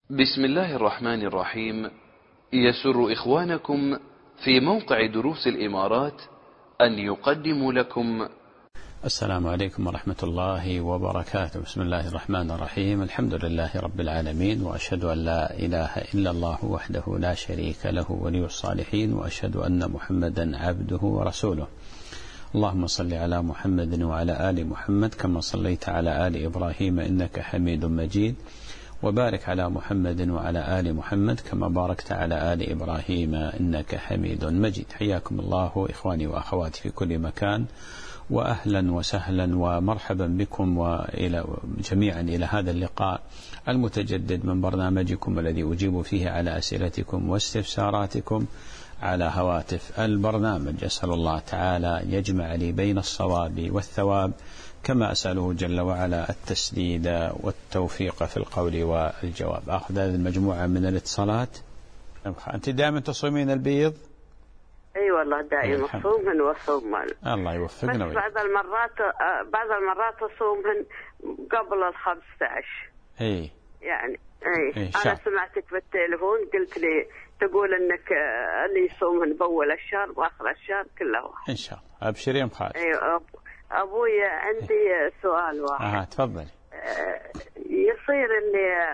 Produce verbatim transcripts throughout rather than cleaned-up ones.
بسم الله الرحمن الرحيم. يسر إخوانكم في موقع دروس الإمارات أن يقدموا لكم السلام عليكم ورحمة الله وبركاته. بسم الله الرحمن الرحيم. الحمد لله رب العالمين، وأشهد أن لا إله إلا الله وحده لا شريك له ولي الصالحين، وأشهد أن محمدا عبده ورسوله. اللهم صل على محمد وعلى آل محمد كما صليت على آل إبراهيم إنك حميد مجيد، وبارك على محمد وعلى آل محمد كما باركت على آل إبراهيم إنك حميد مجيد. حياكم الله إخواني وأخواتي في كل مكان، وأهلا وسهلا ومرحبا بكم وإلى جميعا إلى هذا اللقاء المتجدد من برنامجكم الذي أجيب فيه على أسئلتكم واستفساراتكم على هواتف البرنامج. أسأل الله تعالى يجمع لي بين الصواب والثواب، كما أسأله جل وعلا التسديد والتوفيق في القول والجواب. أخذ هذه المجموعة من الاتصالات. أنت دائما تصومين البيض؟ اي والله دائما اصومهن واصومهن. الله يوفقنا. بس بعض المرات بعض المرات اصومهن قبل الخمسة عشر. اي يعني اي, إيه انا سمعتك بالتليفون قلت لي تقول انك اللي يصومهن باول الشهر واخر الشهر كله واحد. ان شاء الله. ابشري يا ام خالد. اي ابوي عندي سؤال واحد. اه تفضلي. يصير اللي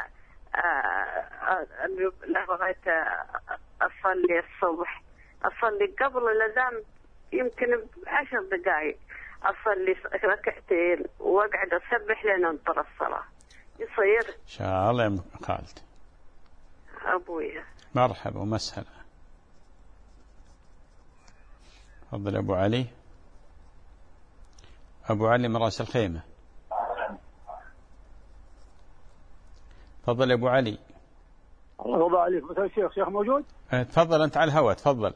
اللي بغيت اصلي الصبح أصلي قبل الأذان يمكن بعشر دقائق، أصلي ركعتين وأقعد أسبح لين أنطر الصلاة، يصير؟ إن شاء الله يا أم خالد. أبويا مرحبا ومسهلا. تفضل أبو علي. أبو علي من رأس الخيمة. تفضل أبو علي. الله يرضى عليك. مثل الشيخ شيخ موجود؟ تفضل أنت على الهواء. تفضل.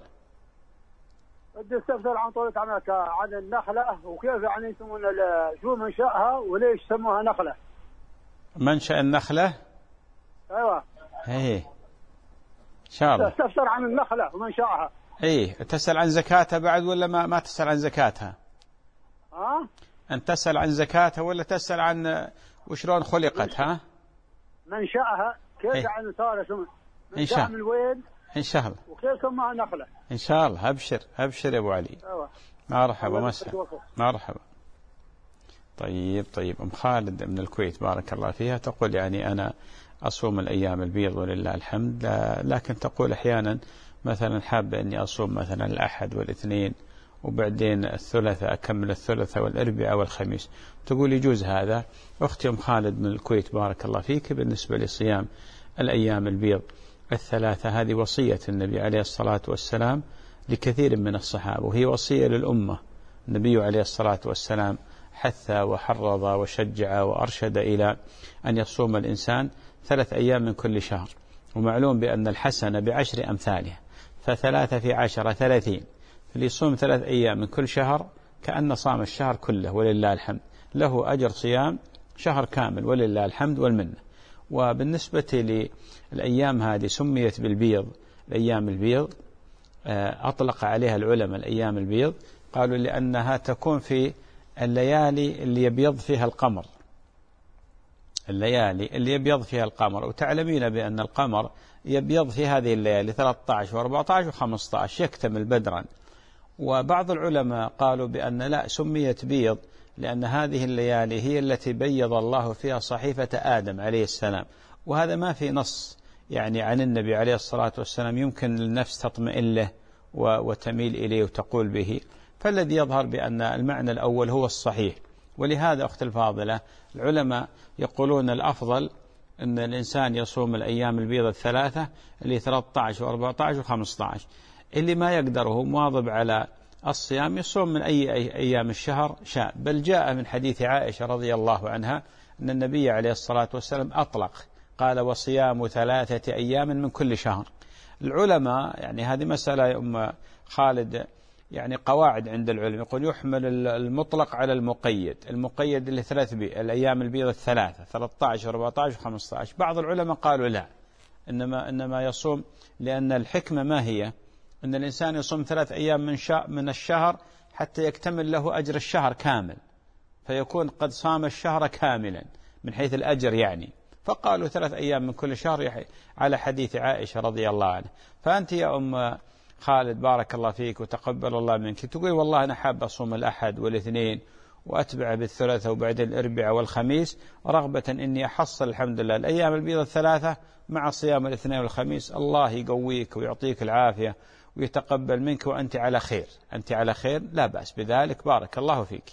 بدي استفسر عن طولة عملك عن النخلة، وكيف يعني يسمون شو منشأها وليش سموها نخلة؟ منشأ النخلة؟ ايوه. ايه ان شاء الله. استفسر عن النخلة ومنشأها. ايه تسأل عن زكاتها بعد ولا ما ما تسأل عن زكاتها؟ ها؟ أنت تسأل عن زكاتها ولا تسأل عن وشلون خلقت؟ ها؟ منشأها كيف إيه؟ يعني صار شو إن شاء الله. من وين؟ إن شاء الله. وكيف سموها نخلة؟ إن شاء الله. أبشر أبشر يا أبو علي. ايوه. مرحبا مسهلا. مرحبا. طيب طيب. أم خالد من الكويت بارك الله فيها تقول يعني أنا أصوم الأيام البيض ولله الحمد، لكن تقول أحيانا مثلا حابة أني أصوم مثلا الأحد والاثنين وبعدين الثلاثاء أكمل الثلاثاء والأربعاء والخميس. تقول يجوز هذا؟ أختي أم خالد من الكويت بارك الله فيك، بالنسبة لصيام الأيام البيض الثلاثة هذه وصية النبي عليه الصلاة والسلام لكثير من الصحابة، وهي وصية للأمة. النبي عليه الصلاة والسلام حث وحرض وشجع وأرشد إلى أن يصوم الإنسان ثلاث أيام من كل شهر، ومعلوم بأن الحسنة بعشر أمثالها، فثلاثة في عشرة ثلاثين، اللي يصوم ثلاث أيام من كل شهر كأن صام الشهر كله ولله الحمد، له أجر صيام شهر كامل ولله الحمد والمنة. وبالنسبة للأيام هذه سميت بالبيض، الأيام البيض أطلق عليها العلماء الأيام البيض، قالوا لأنها تكون في الليالي اللي يبيض فيها القمر، الليالي اللي يبيض فيها القمر. وتعلمين بأن القمر يبيض في هذه الليالي ثلاثة عشر وأربعة عشر وخمسة عشر يكتمل بدرا. وبعض العلماء قالوا بأن لا، سميت بيض لأن هذه الليالي هي التي بيض الله فيها صحيفة آدم عليه السلام، وهذا ما في نص يعني عن النبي عليه الصلاة والسلام يمكن النفس تطمئن له وتميل إليه وتقول به، فالذي يظهر بأن المعنى الأول هو الصحيح. ولهذا أخت الفاضلة العلماء يقولون الأفضل أن الإنسان يصوم الأيام البيض الثلاثة اللي ثلاثة عشر وأربعة عشر وخمسة عشر. اللي ما يقدره مواظب على الصيام يصوم من أي أيام الشهر شاء، بل جاء من حديث عائشة رضي الله عنها أن النبي عليه الصلاة والسلام أطلق قال وصيام ثلاثة أيام من كل شهر. العلماء يعني هذه مسألة يا أم خالد يعني قواعد عند العلم، يقول يحمل المطلق على المقيد، المقيد اللي ثلاث بي الأيام البيض الثلاثة ثلاثة عشر أربعة عشر خمسة عشر. بعض العلماء قالوا لا، إنما إنما يصوم، لأن الحكمة ما هي؟ أن الإنسان يصوم ثلاث أيام من من الشهر حتى يكتمل له أجر الشهر كامل، فيكون قد صام الشهر كاملا من حيث الأجر يعني. فقالوا ثلاث أيام من كل شهر على حديث عائشة رضي الله عنها. فأنت يا أم خالد بارك الله فيك وتقبل الله منك تقول والله أنا حاب أصوم الأحد والاثنين وأتبع بالثلاثة وبعدين الأربعاء والخميس رغبة إني أحصل الحمد لله الأيام البيض الثلاثة مع صيام الاثنين والخميس. الله يقويك ويعطيك العافية ويتقبل منك وأنت على خير، أنت على خير لا بأس بذلك، بارك الله فيك.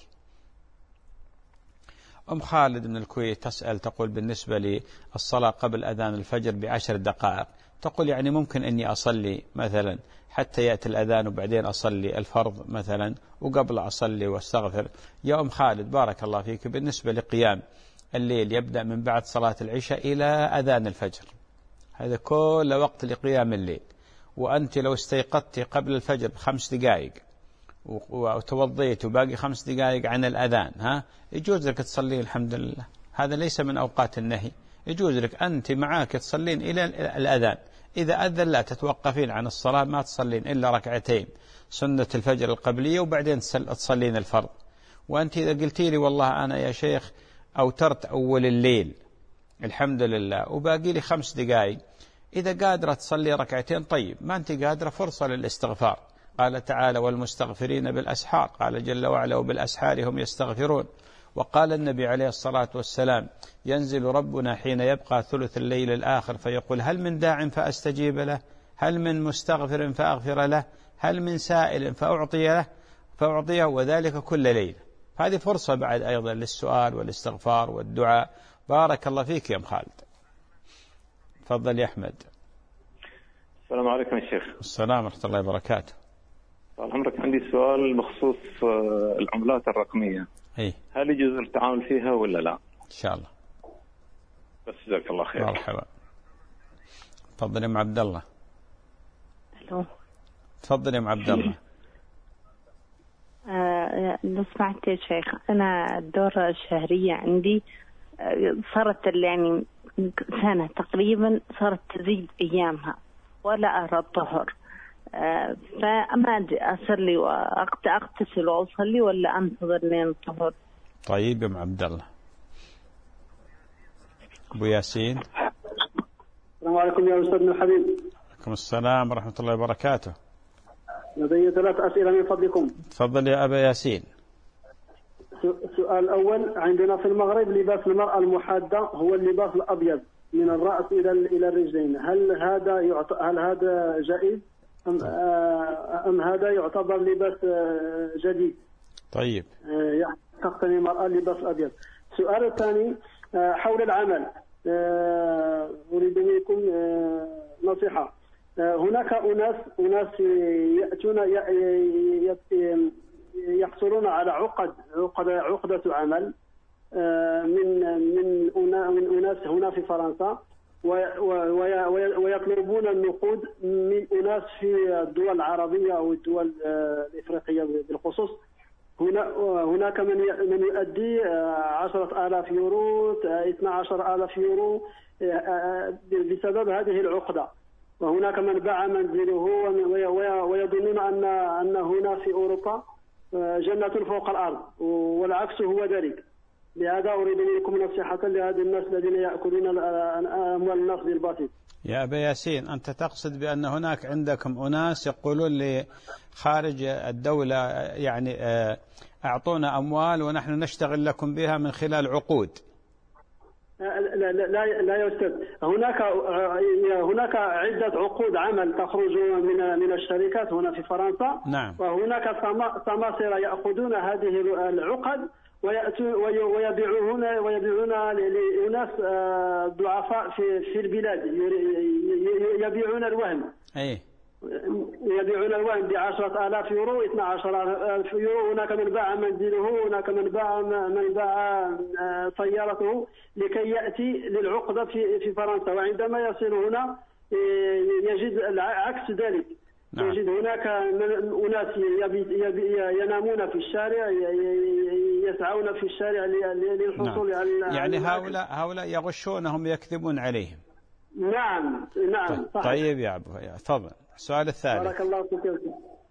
أم خالد من الكويت تسأل تقول بالنسبة للصلاة قبل أذان الفجر بعشر دقائق، تقول يعني ممكن أني أصلي مثلا حتى يأتي الأذان وبعدين أصلي الفرض مثلا وقبل أصلي واستغفر. يا أم خالد بارك الله فيك، بالنسبة لقيام الليل يبدأ من بعد صلاة العشاء إلى أذان الفجر، هذا كل وقت لقيام الليل، وأنت لو استيقظت قبل الفجر بخمس دقائق وتوضيت وباقي خمس دقائق عن الأذان ها يجوز لك تصلين الحمد لله، هذا ليس من أوقات النهي، يجوز لك أنت معاك تصلين إلى الأذان. إذا أذن لا تتوقفين عن الصلاة، ما تصلين إلا ركعتين سنة الفجر القبلية وبعدين تصلين الفرض. وأنت إذا قلتي لي والله أنا يا شيخ أوترت أول الليل الحمد لله وباقي لي خمس دقائق، إذا قادرة تصلي ركعتين طيب، ما أنت قادرة فرصة للاستغفار. قال تعالى والمستغفرين بالأسحار، قال جل وعلا وبالأسحار هم يستغفرون. وقال النبي عليه الصلاة والسلام ينزل ربنا حين يبقى ثلث الليل الآخر فيقول هل من داع فأستجيب له، هل من مستغفر فأغفر له، هل من سائل فأعطي له فأعطيه، وذلك كل ليلة. هذه فرصة بعد أيضا للسؤال والاستغفار والدعاء. بارك الله فيك يا أم خالد. تفضل يا أحمد. السلام عليكم يا شيخ. السلام ورحمة الله وبركاته. طال عمرك، عندي سؤال بخصوص العملات الرقمية. إيه؟ هل يجوز التعامل فيها ولا لا؟ إن شاء الله. بس جزاك الله خير. مرحبا. تفضل يا ام عبد الله. الو. تفضل يا ام عبد الله. آه لو سمعت يا شيخ، أنا الدورة الشهرية عندي صارت يعني سنة تقريبا صارت تزيد أيامها ولا أرى الطهر، آه فأما أدري أصلي وأغتسل وأصلي ولا أنتظر لين الطهر. طيب يا ام عبد الله. أبو ياسين. السلام عليكم يا أستاذنا الحبيب. عليكم السلام ورحمة الله وبركاته. لدي ثلاث أسئلة من فضلكم. تفضل يا أبا ياسين. السؤال الأول، عندنا في المغرب لباس المرأة المحادة هو اللباس الأبيض من الرأس إلى إلى الرجلين، هل هذا يعت... هل هذا جائز أم أم هذا يعتبر لباس جديد؟ طيب. يعني تقتني المرأة اللباس الأبيض. السؤال الثاني حول العمل، أريد منكم نصيحة. هناك أناس أناس يأتون يحصلون على عقد عقد عقدة عمل من من من أناس هنا في فرنسا، ويطلبون النقود من أناس في الدول العربية أو الدول الإفريقية بالخصوص. هنا هناك من من يؤدي عشرة آلاف يورو، اثنا عشر آلاف يورو بسبب هذه العقدة، وهناك من باع منزله ويظنون أن أن هنا في أوروبا جنة فوق الأرض، والعكس هو ذلك. لهذا أريد منكم نصيحة لهذه الناس الذين يأكلون أموال الناس بالباطل. يا أبا ياسين، أنت تقصد بأن هناك عندكم أناس يقولون لخارج الدولة يعني أعطونا أموال ونحن نشتغل لكم بها من خلال عقود؟ لا لا لا, لا يا أستاذ، هناك هناك عدة عقود عمل تخرج من من الشركات هنا في فرنسا. نعم. وهناك سماسرة يأخذون هذه العقد ويبيعون ويبيعون لناس ضعفاء في في البلاد، يبيعون الوهم. أي. يبيعون الوهم بعشرة آلاف يورو، اثنا عشر ألف يورو. هناك من باع منزله، هناك من باع من باع سيارته لكي يأتي للعقدة في في فرنسا، وعندما يصل هنا يجد عكس ذلك. نعم. يجد هناك أناس ينامون في الشارع، يسعون في الشارع للحصول. نعم. على يعني هؤلاء هؤلاء يغشونهم، يكذبون عليهم. نعم نعم. طيب, طيب يا أبو، تفضل. السؤال الثالث. بارك الله فيك.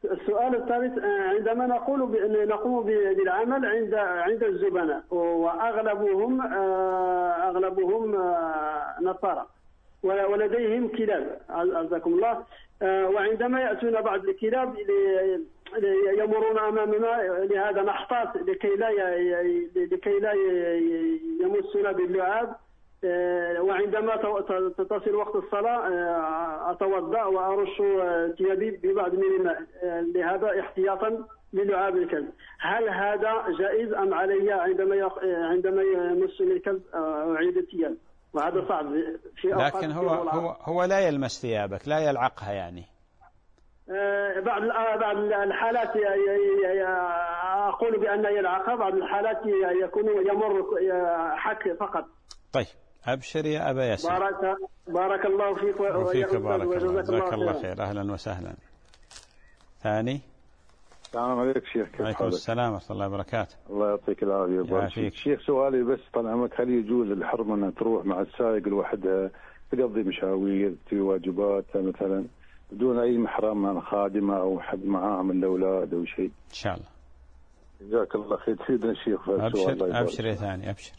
السؤال الثالث، عندما نقول بأن نقوم بالعمل عند عند الزبناء واغلبهم اغلبهم نصارى ولديهم كلاب عزكم الله، وعندما ياتون بعض الكلاب يمرون امامنا، لهذا نحتاط لكي لا لكي لا يمسنا باللعاب. وعندما تصل وقت الصلاة أتوضأ وأرش ثيابي ببعض من الماء، لهذا احتياطا للعاب الكلب. هل هذا جائز أم علي عندما عندما يمسني الكلب أعيد الثياب؟ وهذا صعب في أوقات. لكن هو هو هو لا يلمس ثيابك، لا يلعقها يعني. بعض بعض الحالات أقول بأن يلعقها، بعض الحالات يكون يمر حك فقط. طيب أبشر يا أبا ياسر. بارك بارك الله فيك وفيك، بارك الله، جزاك الله خير. أهلا وسهلا. ثاني. السلام عليكم شيخ، كيف حالك؟ عليكم السلام ورحمة الله وبركاته. الله يعطيك العافية. شيخ سؤالي بس طال عمرك، هل يجوز الحرمة أنها تروح مع السائق لوحدها تقضي مشاوير في واجبات مثلا بدون أي محرم من خادمة أو حد معاها من الأولاد أو شيء؟ إن شاء الله. جزاك الله خير. تفيدنا الشيخ في السؤال. أبشر أبشر يا ثاني، أبشر.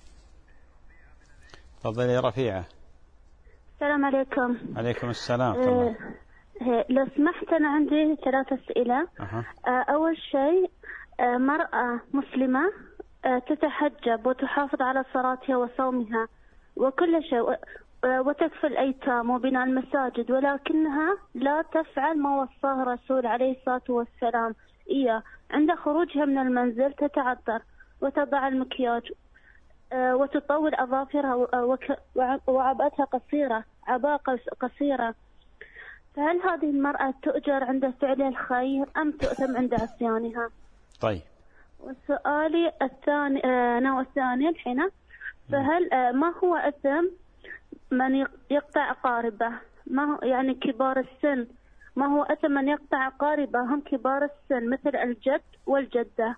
تفضلي يا رفيعة. السلام عليكم. عليكم السلام. أه لو سمحت أنا عندي ثلاث أسئلة. أه. أول شيء، مرأة مسلمة تتحجب وتحافظ على صلاتها وصومها وكل شيء وتكفل الأيتام وبناء المساجد، ولكنها لا تفعل ما وصاه الرسول عليه الصلاة والسلام إياه. عند خروجها من المنزل تتعطر وتضع المكياج وتطول أظافرها وعبأتها قصيرة، عباءة قصيرة. فهل هذه المرأة تؤجر عند فعل الخير أم تؤثم عند عصيانها؟ طيب. وسؤالي الثاني نوع الثاني الحين، فهل ما هو أثم من يقطع قاربه؟ ما هو يعني كبار السن، ما هو أثم من يقطع قاربه هم كبار السن مثل الجد والجدة؟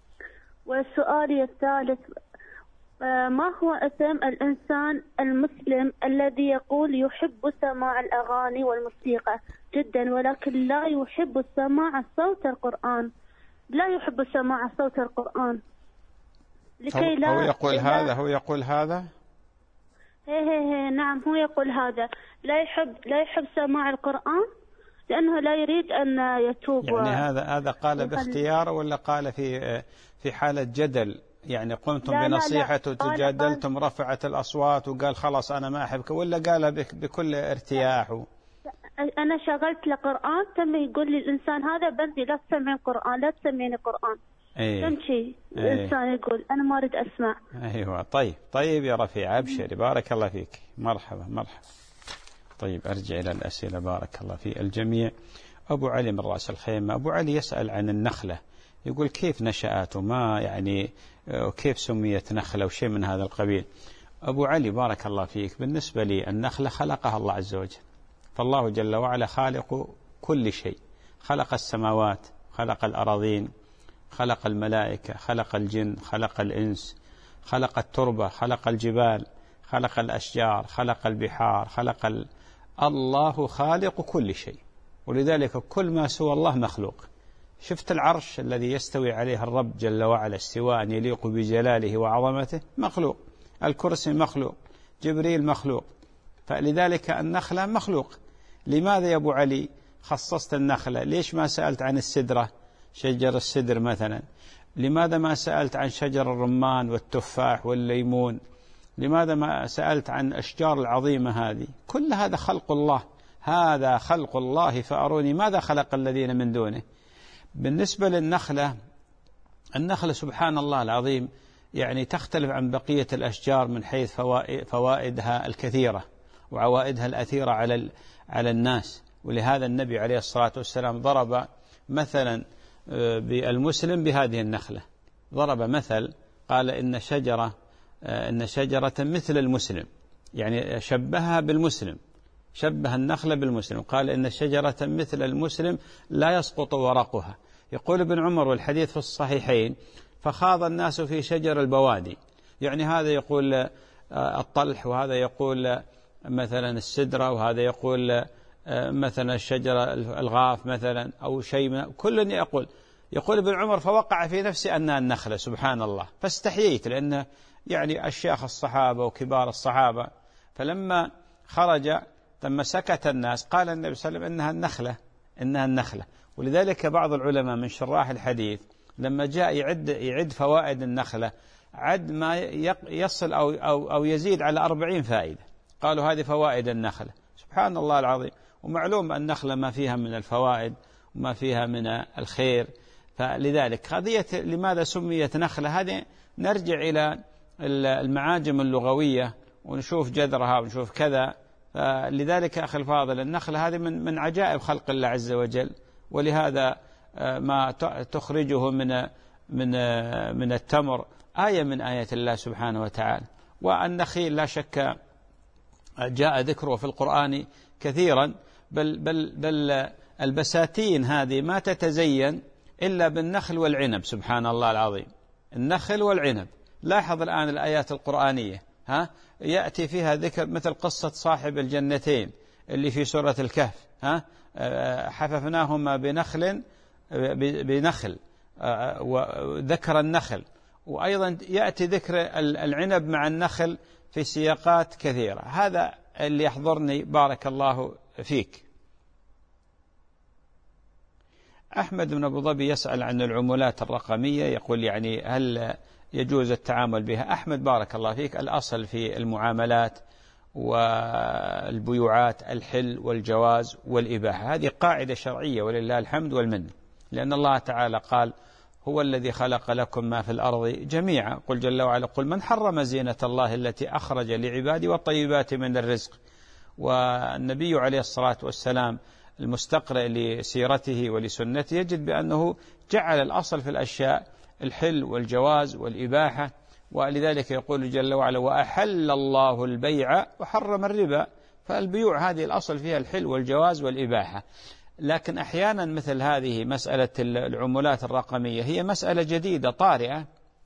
وسؤالي الثالث، ما هو أثم الإنسان المسلم الذي يقول يحب سماع الأغاني والموسيقى جدا ولكن لا يحب سماع صوت القرآن، لا يحب سماع صوت القرآن لكي لا هو يقول لا هذا هو يقول هذا هي هي هي نعم هو يقول هذا، لا يحب لا يحب سماع القرآن لأنه لا يريد أن يتوب. يعني هذا هذا قال باختيار ولا قال في في حالة جدل؟ يعني قمتم لا بنصيحته وتجادلتم رفعت الأصوات وقال خلاص أنا ما أحبك، ولا قال بكل ارتياح و... أنا شغلت لقرآن تم يقول لي الإنسان هذا بنتي لا تسمعين قرآن، لا تسمعيني قرآن. أيه. تمشي الإنسان أيه. يقول أنا ما أريد أسمع. أيوة. طيب طيب يا رفيع أبشري، بارك الله فيك. مرحبا مرحبا. طيب أرجع إلى الأسئلة. بارك الله في الجميع. أبو علي من رأس الخيمة. أبو علي يسأل عن النخلة، يقول كيف نشأت وما يعني كيف سميت نخلة وشيء من هذا القبيل. أبو علي بارك الله فيك، بالنسبة لي النخلة خلقها الله عز وجل، فالله جل وعلا خالق كل شيء، خلق السماوات، خلق الأراضين، خلق الملائكة، خلق الجن، خلق الإنس، خلق التربة، خلق الجبال، خلق الأشجار، خلق البحار، خلق ال... الله خالق كل شيء، ولذلك كل ما سوى الله مخلوق. شفت العرش الذي يستوي عليه الرب جل وعلا استواء يليق بجلاله وعظمته مخلوق، الكرسي مخلوق، جبريل مخلوق، فلذلك النخلة مخلوق. لماذا يا أبو علي خصصت النخلة؟ ليش ما سألت عن السدرة، شجر السدر مثلا؟ لماذا ما سألت عن شجر الرمان والتفاح والليمون؟ لماذا ما سألت عن الأشجار العظيمة هذه؟ كل هذا خلق الله، هذا خلق الله فأروني ماذا خلق الذين من دونه. بالنسبة للنخلة، النخلة سبحان الله العظيم يعني تختلف عن بقية الأشجار من حيث فوائدها الكثيرة وعوائدها الأثيرة على على الناس، ولهذا النبي عليه الصلاة والسلام ضرب مثلا بالمسلم بهذه النخلة، ضرب مثل قال إن شجرة إن شجرة مثل المسلم، يعني شبهها بالمسلم، شبه النخلة بالمسلم، قال إن شجرة مثل المسلم لا يسقط ورقها. يقول ابن عمر والحديث في الصحيحين فخاض الناس في شجر البوادي، يعني هذا يقول الطلح وهذا يقول مثلا السدرة وهذا يقول مثلا الشجرة الغاف مثلا أو شيء، كل يقول يقول ابن عمر فوقع في نفسي أنها النخلة، سبحان الله، فاستحييت لأن يعني أشياخ الصحابة وكبار الصحابة. فلما خرج ثم سكت الناس قال النبي صلى الله عليه وسلم إنها النخلة، إنها النخلة. ولذلك بعض العلماء من شراح الحديث لما جاء يعد يعد فوائد النخلة عد ما يصل أو أو أو يزيد على أربعين فائدة، قالوا هذه فوائد النخلة، سبحان الله العظيم. ومعلوم أن النخلة ما فيها من الفوائد وما فيها من الخير. فلذلك قضية لماذا سميت نخلة هذه نرجع إلى المعاجم اللغوية ونشوف جذرها ونشوف كذا. لذلك أخي الفاضل النخلة هذه من من عجائب خلق الله عز وجل، ولهذا ما تخرجه من من من التمر آية من آيات الله سبحانه وتعالى. والنخيل لا شك جاء ذكره في القرآن كثيرا، بل بل بل البساتين هذه ما تتزين إلا بالنخل والعنب، سبحان الله العظيم، النخل والعنب. لاحظ الآن الآيات القرآنية ها يأتي فيها ذكر مثل قصة صاحب الجنتين اللي في سورة الكهف، ها حففناهما بنخل بنخل وذكر النخل، وأيضا يأتي ذكر العنب مع النخل في سياقات كثيرة. هذا اللي يحضرني بارك الله فيك. أحمد بن أبو ظبي يسأل عن العملات الرقمية، يقول يعني هل يجوز التعامل بها؟ أحمد بارك الله فيك، الأصل في المعاملات والبيوعات الحل والجواز والإباحة، هذه قاعدة شرعية ولله الحمد والمن، لأن الله تعالى قال هو الذي خلق لكم ما في الأرض جميعا، قل جل وعلا قل من حرم زينة الله التي أخرج لعبادي والطيبات من الرزق. والنبي عليه الصلاة والسلام المستقرئ لسيرته ولسنته يجد بأنه جعل الأصل في الأشياء الحل والجواز والإباحة، ولذلك يقول جل وعلا وأحل الله البيع وحرم الربا، فالبيوع هذه الأصل فيها الحل والجواز والإباحة. لكن أحيانا مثل هذه مسألة العملات الرقمية هي مسألة جديدة طارئة،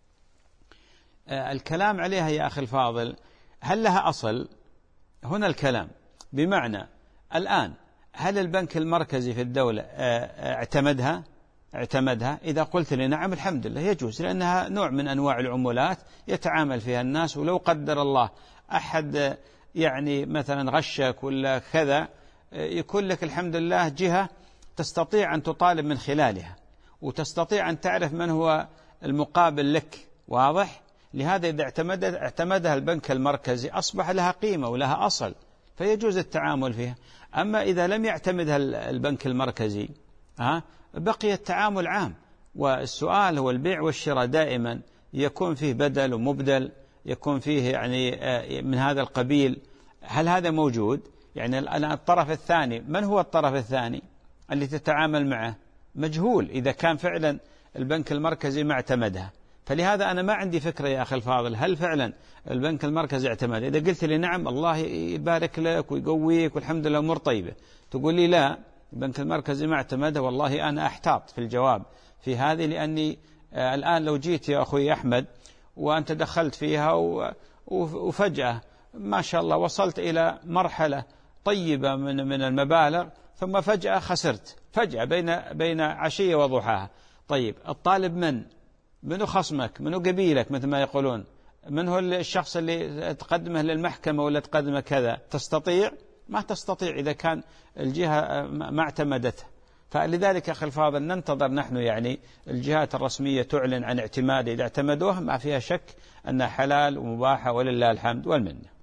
الكلام عليها يا أخي الفاضل هل لها أصل؟ هنا الكلام بمعنى الآن هل البنك المركزي في الدولة اعتمدها؟ اعتمدها؟ إذا قلت لي نعم الحمد لله يجوز، لأنها نوع من أنواع العملات يتعامل فيها الناس، ولو قدر الله أحد يعني مثلا غشك ولا كذا يكون لك الحمد لله جهة تستطيع أن تطالب من خلالها، وتستطيع أن تعرف من هو المقابل لك، واضح؟ لهذا إذا اعتمدت اعتمدها البنك المركزي أصبح لها قيمة ولها أصل، فيجوز التعامل فيها. أما إذا لم يعتمدها البنك المركزي ها بقي التعامل عام. والسؤال هو البيع والشراء دائما يكون فيه بدل ومبدل، يكون فيه يعني من هذا القبيل، هل هذا موجود؟ يعني الآن الطرف الثاني من هو الطرف الثاني اللي تتعامل معه؟ مجهول إذا كان فعلا البنك المركزي ما اعتمدها. فلهذا أنا ما عندي فكرة يا أخي الفاضل هل فعلا البنك المركزي اعتمد. إذا قلت لي نعم الله يبارك لك ويقويك والحمد لله أمور طيبة، تقول لي لا البنك المركزي ما اعتمدها، والله أنا أحتاط في الجواب في هذه، لأني الآن لو جيت يا أخوي أحمد وأنت دخلت فيها وفجأة ما شاء الله وصلت إلى مرحلة طيبة من من المبالغ، ثم فجأة خسرت فجأة بين بين عشية وضحاها. طيب الطالب من منو خصمك، منو قبيلك مثل ما يقولون، من هو الشخص اللي تقدمه للمحكمة ولا تقدمه كذا؟ تستطيع؟ ما تستطيع إذا كان الجهة ما اعتمدتها. فلذلك أخي الفاضل ننتظر نحن يعني الجهات الرسمية تعلن عن اعتماد، إذا اعتمدوها ما فيها شك أنها حلال ومباحة ولله الحمد والمنة.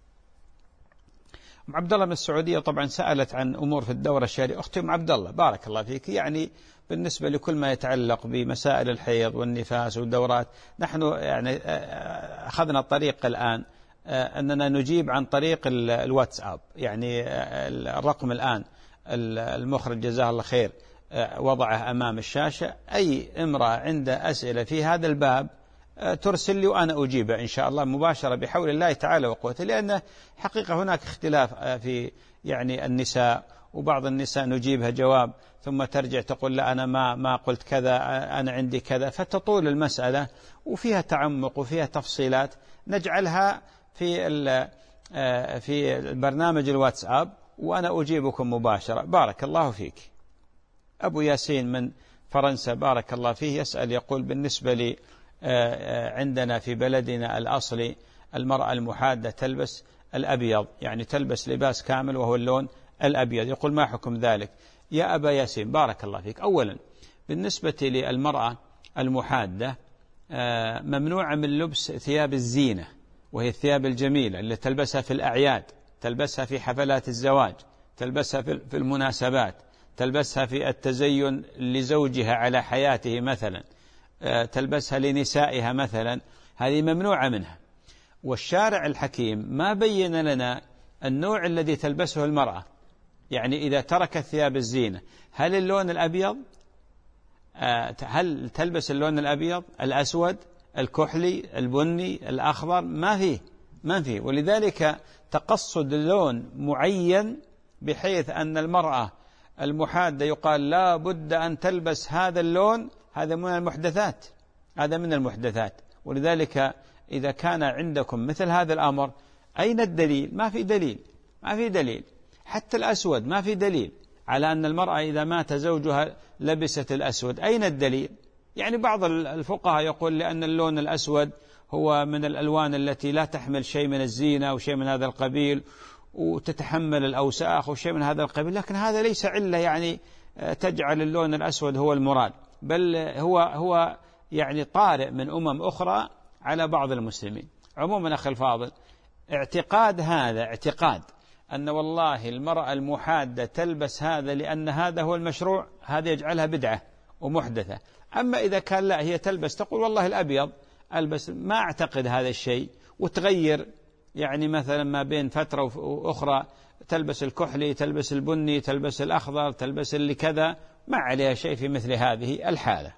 أم عبد الله من السعودية طبعا سألت عن أمور في الدورة الشهرية. أختي أم عبد الله بارك الله فيك، يعني بالنسبة لكل ما يتعلق بمسائل الحيض والنفاس والدورات نحن يعني أخذنا الطريق الآن أننا نجيب عن طريق الواتساب، يعني الرقم الآن المخرج جزاه الله خير وضعه أمام الشاشة، أي امرأة عنده أسئلة في هذا الباب ترسل لي وأنا أجيبه إن شاء الله مباشرة بحول الله تعالى وقوته، لأن حقيقة هناك اختلاف في يعني النساء، وبعض النساء نجيبها جواب ثم ترجع تقول لا أنا ما ما قلت كذا أنا عندي كذا، فتطول المسألة وفيها تعمق وفيها تفصيلات. نجعلها في في البرنامج الواتساب وأنا أجيبكم مباشرة. بارك الله فيك. أبو ياسين من فرنسا بارك الله فيه يسأل يقول بالنسبة لي عندنا في بلدنا الأصلي المرأة المحادة تلبس الأبيض، يعني تلبس لباس كامل وهو اللون الأبيض، يقول ما حكم ذلك؟ يا أبا ياسين بارك الله فيك، أولا بالنسبة للمرأة المحادة ممنوع من لبس ثياب الزينة، وهي الثياب الجميلة اللي تلبسها في الأعياد، تلبسها في حفلات الزواج، تلبسها في المناسبات، تلبسها في التزين لزوجها على حياته مثلا، تلبسها لنسائها مثلا، هذه ممنوعة منها. والشارع الحكيم ما بين لنا النوع الذي تلبسه المرأة، يعني إذا تركت ثياب الزينة هل اللون الأبيض، هل تلبس اللون الأبيض، الأسود، الكحلي، البني، الأخضر، ما فيه ما فيه. ولذلك تقصد لون معين بحيث أن المرأة المحادة يقال لا بد أن تلبس هذا اللون، هذا من المحدثات، هذا من المحدثات. ولذلك إذا كان عندكم مثل هذا الأمر أين الدليل؟ ما في دليل، ما في دليل. حتى الأسود ما في دليل على أن المرأة إذا مات زوجها لبست الأسود، أين الدليل؟ يعني بعض الفقهاء يقول لأن اللون الأسود هو من الألوان التي لا تحمل شيء من الزينة وشيء من هذا القبيل وتتحمل الأوساخ وشيء من هذا القبيل، لكن هذا ليس علة يعني تجعل اللون الأسود هو المراد، بل هو هو يعني طارئ من أمم أخرى على بعض المسلمين. عموما أخي الفاضل، اعتقاد هذا اعتقاد أن والله المرأة المحادة تلبس هذا لأن هذا هو المشروع، هذا يجعلها بدعة ومحدثة. أما إذا كان لا، هي تلبس تقول والله الأبيض ألبس، ما أعتقد هذا الشيء، وتغير يعني مثلا ما بين فترة وأخرى تلبس الكحلي، تلبس البني، تلبس الأخضر، تلبس اللي كذا، ما عليها شيء في مثل هذه الحالة.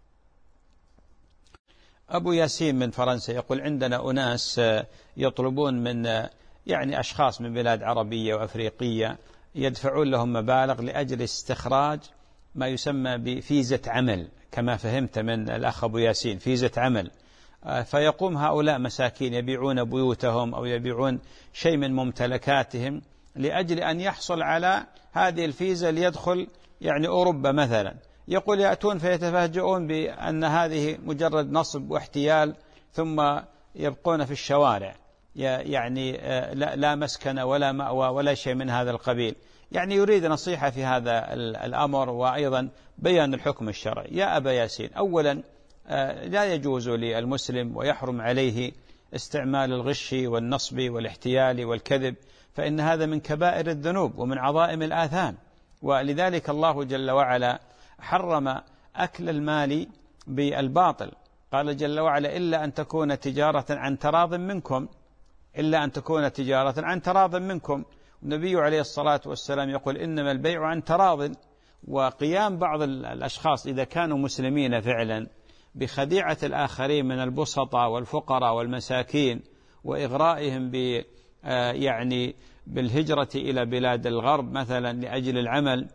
أبو ياسين من فرنسا يقول عندنا أناس يطلبون من يعني أشخاص من بلاد عربية وأفريقية يدفعون لهم مبالغ لأجل استخراج ما يسمى بفيزة عمل، كما فهمت من الأخ أبو ياسين، فيزة عمل. فيقوم هؤلاء مساكين يبيعون بيوتهم أو يبيعون شيء من ممتلكاتهم لأجل أن يحصل على هذه الفيزة ليدخل يعني أوروبا مثلا. يقول يأتون فيتفاجئون بأن هذه مجرد نصب واحتيال، ثم يبقون في الشوارع، يعني لا مسكن ولا مأوى ولا شيء من هذا القبيل. يعني يريد نصيحة في هذا الأمر وأيضا بيان الحكم الشرعي. يا أبا ياسين، أولا لا يجوز للمسلم ويحرم عليه استعمال الغش والنصب والاحتيال والكذب، فإن هذا من كبائر الذنوب ومن عظائم الآثام. ولذلك الله جل وعلا حرم أكل المال بالباطل، قال جل وعلا إلا أن تكون تجارة عن تراض منكم، إلا أن تكون تجارة عن تراض منكم. النبي عليه الصلاة والسلام يقول إنما البيع عن تراض. وقيام بعض الأشخاص إذا كانوا مسلمين فعلا بخديعة الآخرين من البسطاء والفقراء والمساكين وإغرائهم ب يعني بالهجرة إلى بلاد الغرب مثلا لأجل العمل،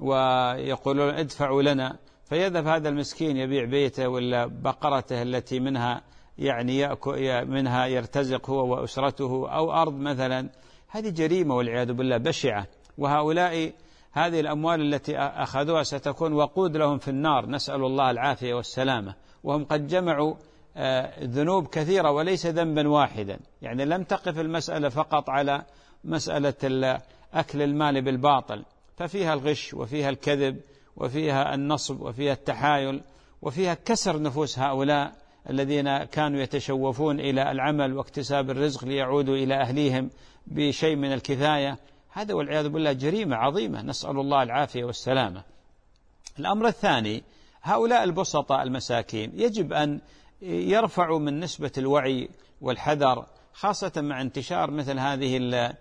ويقولون ادفعوا لنا، فيذهب هذا المسكين يبيع بيته ولا بقرته التي منها يعني يأكل منها يرتزق هو وأسرته، أو أرض مثلا. هذه جريمة والعياذ بالله بشعة. وهؤلاء هذه الأموال التي أخذوها ستكون وقود لهم في النار، نسأل الله العافية والسلامة. وهم قد جمعوا ذنوب كثيرة وليس ذنبا واحدا، يعني لم تقف المسألة فقط على مسألة أكل المال بالباطل، ففيها الغش وفيها الكذب وفيها النصب وفيها التحايل وفيها كسر نفوس هؤلاء الذين كانوا يتشوفون إلى العمل واكتساب الرزق ليعودوا إلى أهليهم بشيء من الكفاية. هذا والعياذ بالله جريمة عظيمة، نسأل الله العافية والسلامة. الأمر الثاني، هؤلاء البسطاء المساكين يجب أن يرفعوا من نسبة الوعي والحذر، خاصة مع انتشار مثل هذه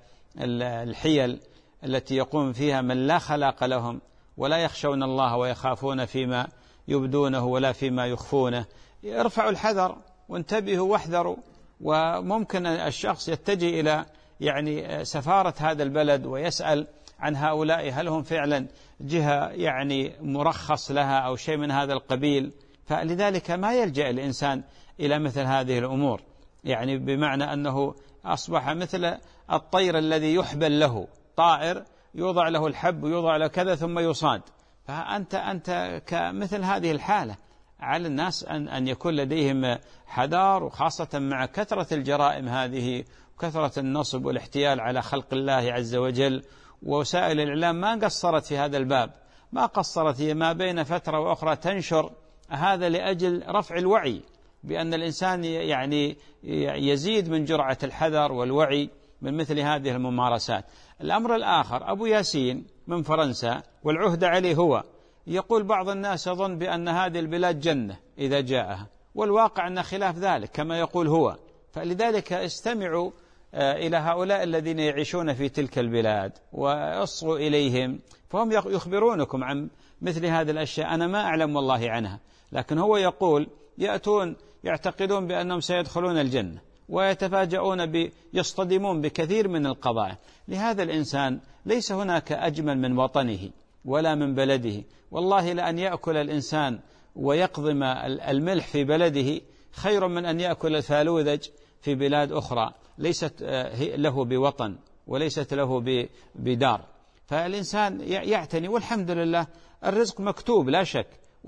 الحيل التي يقوم فيها من لا خلاق لهم ولا يخشون الله ويخافون فيما يبدونه ولا فيما يخفونه. ارفعوا الحذر وانتبهوا واحذروا. وممكن الشخص يتجه إلى يعني سفارة هذا البلد ويسأل عن هؤلاء هل هم فعلا جهة يعني مرخص لها أو شيء من هذا القبيل. فلذلك ما يلجأ الإنسان إلى مثل هذه الأمور، يعني بمعنى أنه أصبح مثل الطير الذي يحبل له، طائر يوضع له الحب ويوضع له كذا ثم يصاد. فأنت أنت كمثل هذه الحالة، على الناس أن أن يكون لديهم حذار، وخاصة مع كثرة الجرائم هذه وكثرة النصب والاحتيال على خلق الله عز وجل. ووسائل الإعلام ما قصرت في هذا الباب، ما قصرت، هي ما بين فترة وأخرى تنشر هذا لأجل رفع الوعي بأن الإنسان يعني يزيد من جرعة الحذر والوعي من مثل هذه الممارسات. الأمر الآخر، أبو ياسين من فرنسا والعهد عليه هو، يقول بعض الناس يظن بأن هذه البلاد جنة إذا جاءها، والواقع أن خلاف ذلك كما يقول هو. فلذلك استمعوا إلى هؤلاء الذين يعيشون في تلك البلاد واصغوا إليهم، فهم يخبرونكم عن مثل هذه الأشياء. أنا ما أعلم والله عنها، لكن هو يقول يأتون يعتقدون بأنهم سيدخلون الجنة ويتفاجؤون ب... يصطدمون بكثير من القضايا. لهذا الإنسان ليس هناك أجمل من وطنه ولا من بلده. والله لأن يأكل الإنسان ويقضم الملح في بلده خير من أن يأكل الفالوذج في بلاد أخرى ليست له بوطن وليست له بدار. فالإنسان يعتني، والحمد لله الرزق مكتوب لا شك،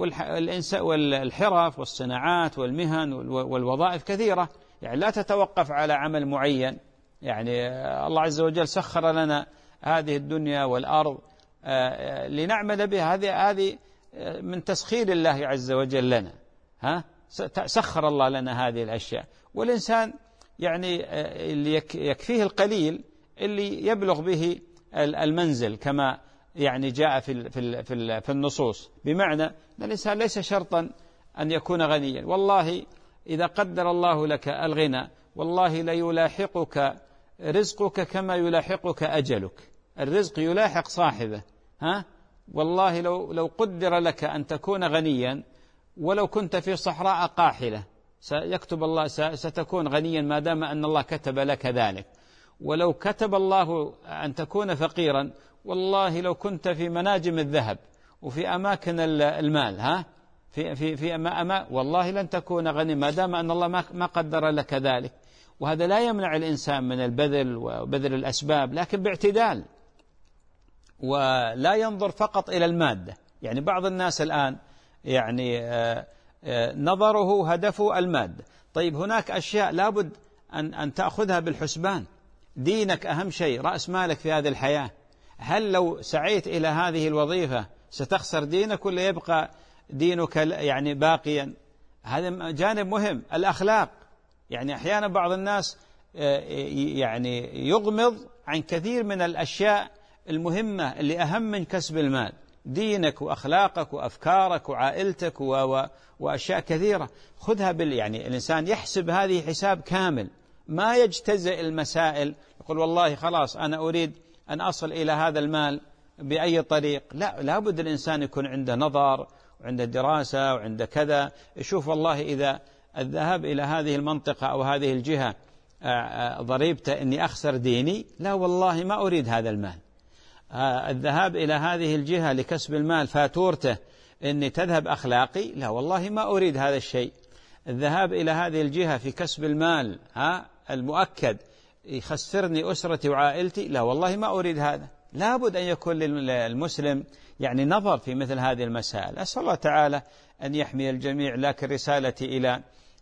والحرف والصناعات والمهن والوظائف كثيرة، يعني لا تتوقف على عمل معين. يعني الله عز وجل سخر لنا هذه الدنيا والأرض لنعمل بها، هذه هذه من تسخير الله عز وجل لنا. ها سخر الله لنا هذه الأشياء، والإنسان يعني اللي يكفيه القليل اللي يبلغ به المنزل كما يعني جاء في في في النصوص، بمعنى أن الإنسان ليس شرطا أن يكون غنيا. والله إذا قدر الله لك الغنى والله لا يلاحقك رزقك كما يلاحقك أجلك. الرزق يلاحق صاحبه. ها والله لو لو قدر لك أن تكون غنيا ولو كنت في صحراء قاحلة سيكتب الله ستكون غنيا ما دام أن الله كتب لك ذلك. ولو كتب الله أن تكون فقيرا والله لو كنت في مناجم الذهب وفي أماكن المال ها في في في أما والله لن تكون غني ما دام أن الله ما قدر لك ذلك. وهذا لا يمنع الإنسان من البذل وبذل الأسباب، لكن باعتدال، ولا ينظر فقط إلى المادة. يعني بعض الناس الآن يعني نظره هدفه المادة. طيب هناك أشياء لابد أن أن تأخذها بالحسبان. دينك أهم شيء، رأس مالك في هذه الحياة. هل لو سعيت إلى هذه الوظيفة ستخسر دينك ولا يبقى دينك يعني باقيا؟ هذا جانب مهم. الأخلاق، يعني أحيانا بعض الناس يعني يغمض عن كثير من الأشياء المهمة اللي أهم من كسب المال. دينك وأخلاقك وأفكارك وعائلتك وأشياء كثيرة خذها بال يعني الإنسان يحسب هذه حساب كامل، ما يجتزئ المسائل يقول والله خلاص أنا أريد أن أصل إلى هذا المال بأي طريق. لا، لابد الإنسان يكون عنده نظر وعنده دراسة وعنده كذا، يشوف والله إذا الذهاب إلى هذه المنطقة أو هذه الجهة ضريبته أني أخسر ديني، لا والله ما أريد هذا المال. الذهاب إلى هذه الجهة لكسب المال فاتورته أني تذهب أخلاقي، لا والله ما أريد هذا الشيء. الذهاب إلى هذه الجهة في كسب المال ها المؤكد يخسرني أسرتي وعائلتي، لا والله ما أريد هذا. لابد أن يكون للمسلم يعني نظر في مثل هذه المسائل. أسأل الله تعالى أن يحمي الجميع. لكن رسالتي إلى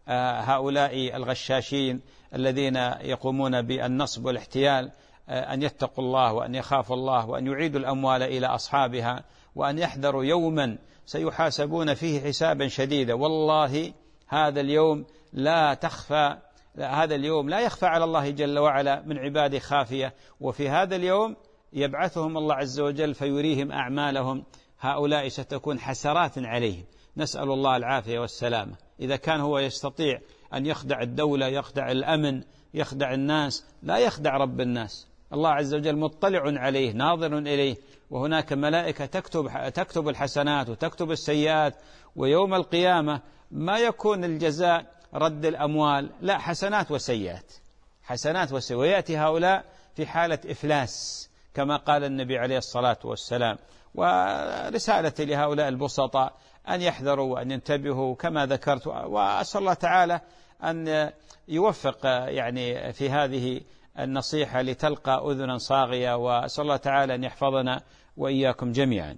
هؤلاء الغشاشين الذين يقومون بالنصب والاحتيال أن يتقوا الله وأن يخافوا الله وأن يعيدوا الأموال إلى أصحابها وأن يحذروا يوما سيحاسبون فيه حسابا شديدا. والله هذا اليوم لا تخفى هذا اليوم لا يخفى على الله جل وعلا من عباده خافية، وفي هذا اليوم يبعثهم الله عز وجل فيريهم أعمالهم. هؤلاء ستكون حسرات عليهم، نسأل الله العافية والسلامة. إذا كان هو يستطيع أن يخدع الدولة، يخدع الأمن، يخدع الناس، لا يخدع رب الناس. الله عز وجل مطلع عليه ناظر إليه، وهناك ملائكة تكتب تكتب الحسنات وتكتب السيئات، ويوم القيامة ما يكون الجزاء رد الأموال، لا حسنات وسيئات، حسنات وسيئات. ويأتي هؤلاء في حالة إفلاس كما قال النبي عليه الصلاة والسلام. ورسالتي لهؤلاء البسطاء أن يحذروا وأن ينتبهوا كما ذكرت، وأسأل الله تعالى أن يوفق يعني في هذه النصيحة لتلقى أذنا صاغية، وأسأل الله تعالى أن يحفظنا وإياكم جميعا.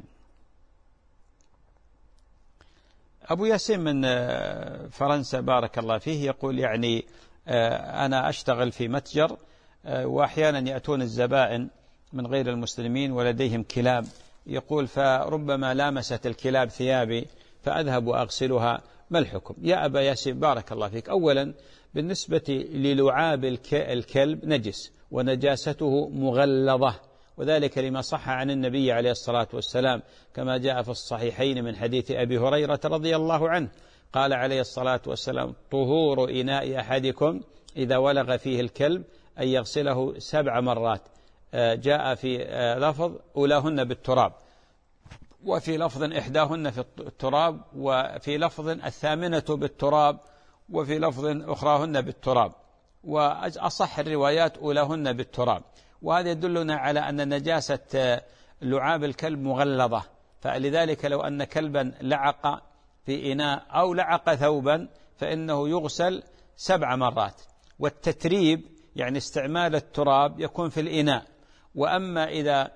أبو ياسين من فرنسا بارك الله فيه يقول يعني أنا أشتغل في متجر، وأحيانا يأتون الزبائن من غير المسلمين ولديهم كلاب، يقول فربما لامست الكلاب ثيابي فأذهب وأغسلها، ما الحكم؟ يا أبا ياسين بارك الله فيك، أولا بالنسبة للعاب الكلب نجس ونجاسته مغلظة، وذلك لما صح عن النبي عليه الصلاة والسلام كما جاء في الصحيحين من حديث أبي هريرة رضي الله عنه قال عليه الصلاة والسلام طهور إناء أحدكم إذا ولغ فيه الكلب أن يغسله سبع مرات، جاء في لفظ أولاهن بالتراب، وفي لفظ إحداهن في التراب، وفي لفظ الثامنة بالتراب، وفي لفظ أخراهن بالتراب، وأصح الروايات أولاهن بالتراب. وهذا يدلنا على أن نجاسة لعاب الكلب مغلظة، فلذلك لو أن كلبا لعق في إناء أو لعق ثوبا فإنه يغسل سبع مرات. والتتريب يعني استعمال التراب يكون في الإناء، وأما إذا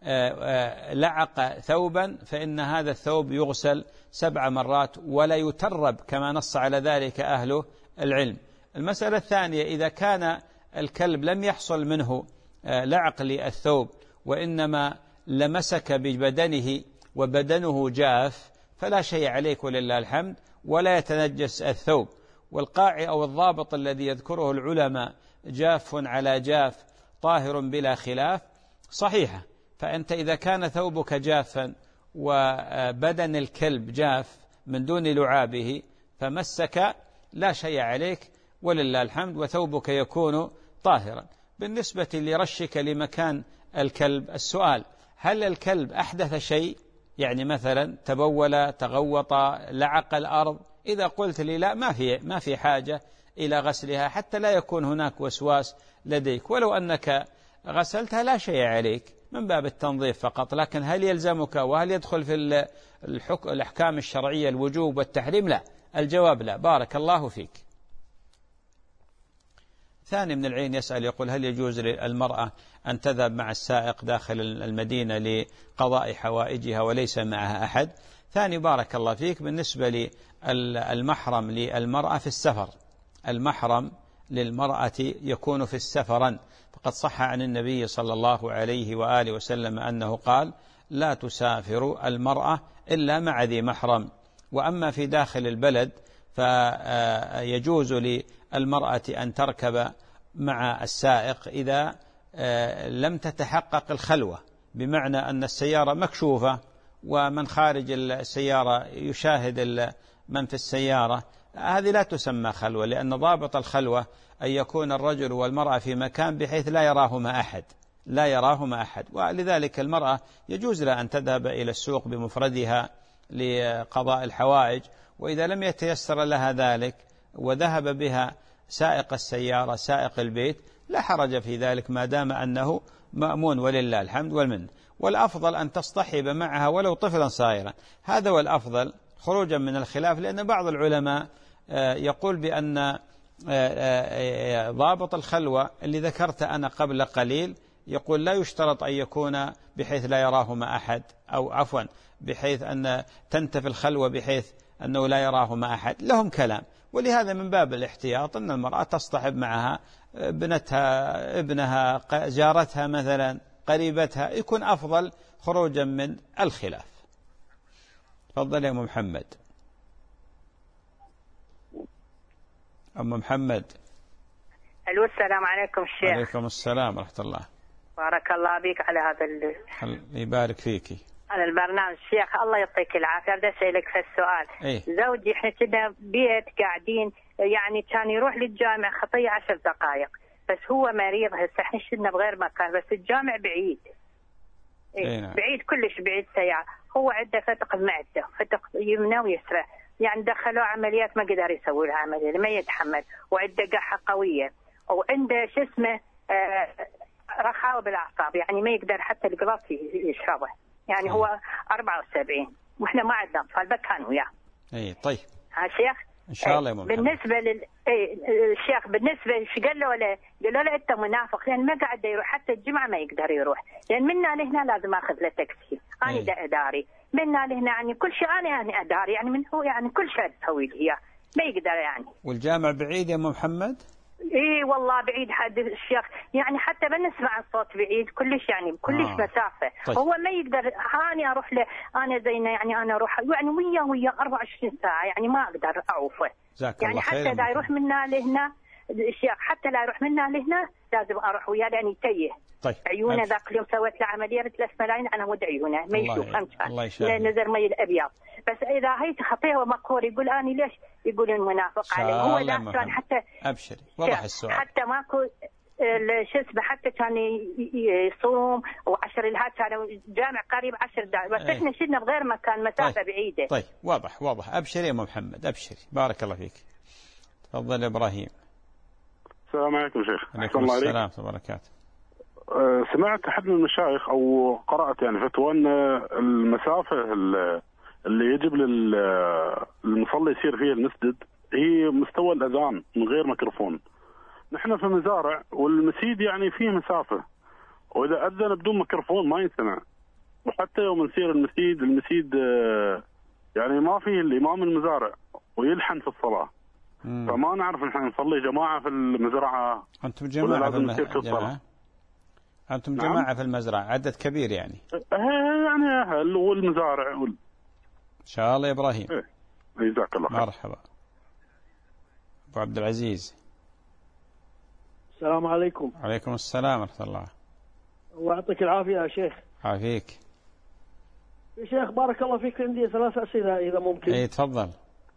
لعق ثوبا فإن هذا الثوب يغسل سبع مرات ولا يترب كما نص على ذلك أهل العلم. المسألة الثانية إذا كان الكلب لم يحصل منه لعق للثوب وإنما لمسك ببدنه وبدنه جاف فلا شيء عليك ولله الحمد ولا يتنجس الثوب. والقاعدة أو الضابط الذي يذكره العلماء جاف على جاف طاهر بلا خلاف صحيحة. فأنت إذا كان ثوبك جافا وبدن الكلب جاف من دون لعابه فمسك لا شيء عليك ولله الحمد وثوبك يكون طاهرا. بالنسبة لرشك لمكان الكلب السؤال هل الكلب أحدث شيء؟ يعني مثلا تبول تغوط لعق الأرض؟ إذا قلت لي لا ما في ما في حاجة إلى غسلها حتى لا يكون هناك وسواس لديك، ولو أنك غسلتها لا شيء عليك من باب التنظيف فقط. لكن هل يلزمك وهل يدخل في الأحكام الشرعية الوجوب والتحريم؟ لا، الجواب لا. بارك الله فيك. ثاني من العين يسأل يقول هل يجوز للمرأة أن تذهب مع السائق داخل المدينة لقضاء حوائجها وليس معها أحد؟ ثاني بارك الله فيك بالنسبة للمحرم للمرأة في السفر، المحرم للمرأة يكون في السفرا، فقد صح عن النبي صلى الله عليه وآله وسلم أنه قال لا تسافر المرأة إلا مع ذي محرم. وأما في داخل البلد فيجوز للمرأة أن تركب مع السائق إذا لم تتحقق الخلوة، بمعنى أن السيارة مكشوفة ومن خارج السيارة يشاهد من في السيارة، هذه لا تسمى خلوة، لأن ضابط الخلوة أن يكون الرجل والمرأة في مكان بحيث لا يراهما أحد لا يراهما أحد. ولذلك المرأة يجوز لها أن تذهب إلى السوق بمفردها لقضاء الحوائج، وإذا لم يتيسر لها ذلك وذهب بها سائق السيارة سائق البيت لا حرج في ذلك ما دام أنه مأمون ولله الحمد والمن. والأفضل أن تصطحب معها ولو طفلا صغيرا، هذا هو الأفضل خروجا من الخلاف، لأن بعض العلماء يقول بأن ضابط الخلوة اللي ذكرت أنا قبل قليل يقول لا يشترط أن يكون بحيث لا يراهما أحد، أو عفوا بحيث أن تنتفي الخلوة بحيث أنه لا يراهما أحد، لهم كلام. ولهذا من باب الاحتياط أن المرأة تصطحب معها ابنتها ابنها جارتها مثلا قريبتها، يكون أفضل خروجا من الخلاف. تفضل يا أم محمد. أم محمد. ألو السلام عليكم الشيخ. عليكم السلام ورحمة الله. بارك الله بك على هذا ال... يبارك فيكي على البرنامج شيخ، الله يعطيك العافية. بدي أسألك في السؤال. إيه؟ زوجي احنا كنا بيت قاعدين، يعني كان يروح للجامع خطية عشر دقائق، بس هو مريض هسه احنا شلنا بغير مكان، بس الجامع بعيد. إيه؟ إيه نعم. بعيد كلش بعيد سيارة. هو عنده فتق المعدة، فتق يمنى ويسرى، يعني دخلوا عمليات ما قدر يسوي لها عملية ما يتحمل، وعنده قحة قوية، وعنده شو اسمه آه رخاوة بالأعصاب، يعني ما يقدر حتى القلاص يشربه، يعني هو أربعة وسبعين واحنا ما عندنا أطفال بكان وياه. اي طيب. ها شيخ إن شاء الله يا محمد. بالنسبة لل الشيخ بالنسبة ايش قالوا له؟ قالوا له أنت منافق لأن ما قاعد يروح حتى الجمعة ما يقدر يروح، لأن منا لهنا لازم أخذ له تاكسي، أنا دا أداري منا لهنا يعني كل شيء أنا يعني أداري يعني من هو يعني كل شيء أسوي له إياه ما يقدر يعني. والجامع بعيد يا أم محمد؟ اي والله بعيد حد الشيخ يعني حتى ما نسمع الصوت بعيد كلش يعني كلش آه. مسافه. طيب. هو ما يقدر هاني اروح له انا زينه يعني انا اروح يعني وياه وياه أربعة وعشرين ساعه يعني ما اقدر اعوفه يعني حتى لا يروح منا لهنا الشيخ حتى لا يروح منا لهنا لازم اروح وياه لان يتيه. طيب. عيونه ذاك اليوم سويت له عمليه ثلاث ملايين انا ود عيونه ما يشوف فهمت نزر مي الابيض بس اذا هي خطيه ومكور يقول اني ليش يقول المنافق عليه هو ذا كان حتى ابشري وضح السؤال حتى ماكو شو اسمه حتى كان يصوم وعشر الهات كان جامع قريب عشر دقائق بس احنا شدنا بغير مكان مسافه طيب. بعيده. طيب واضح واضح ابشري يا ام محمد ابشري بارك الله فيك. تفضل ابراهيم. السلام عليكم شيخ. عليكم السلام ورحمه الله وبركاته. سمعت أحد من المشايخ أو قرأت يعني فتوى أن المسافة اللي يجب للمصلي يصير فيها المسجد هي مستوى الأذان من غير ميكروفون. نحن في مزارع والمسجد يعني فيه مسافة وإذا أذن بدون ميكروفون ما ينسمع وحتى يوم نسير المسجد المسجد يعني ما فيه الإمام المزارع ويلحن في الصلاة. مم. فما نعرف نحن نصلي جماعة في المزرعة. أنتم جماعة في المزرعة؟ أنتم نعم؟ جماعة في المزرعة عدد كبير يعني يعني أهل والمزارع وال... إن شاء الله يا إبراهيم. جزاك الله خير. مرحبا. أبو عبد العزيز. السلام عليكم. عليكم السلام ورحمة الله. ويعطيك العافية يا شيخ. عافيك. يا شيخ بارك الله فيك عندي ثلاث أسئلة إذا ممكن. إيه تفضل.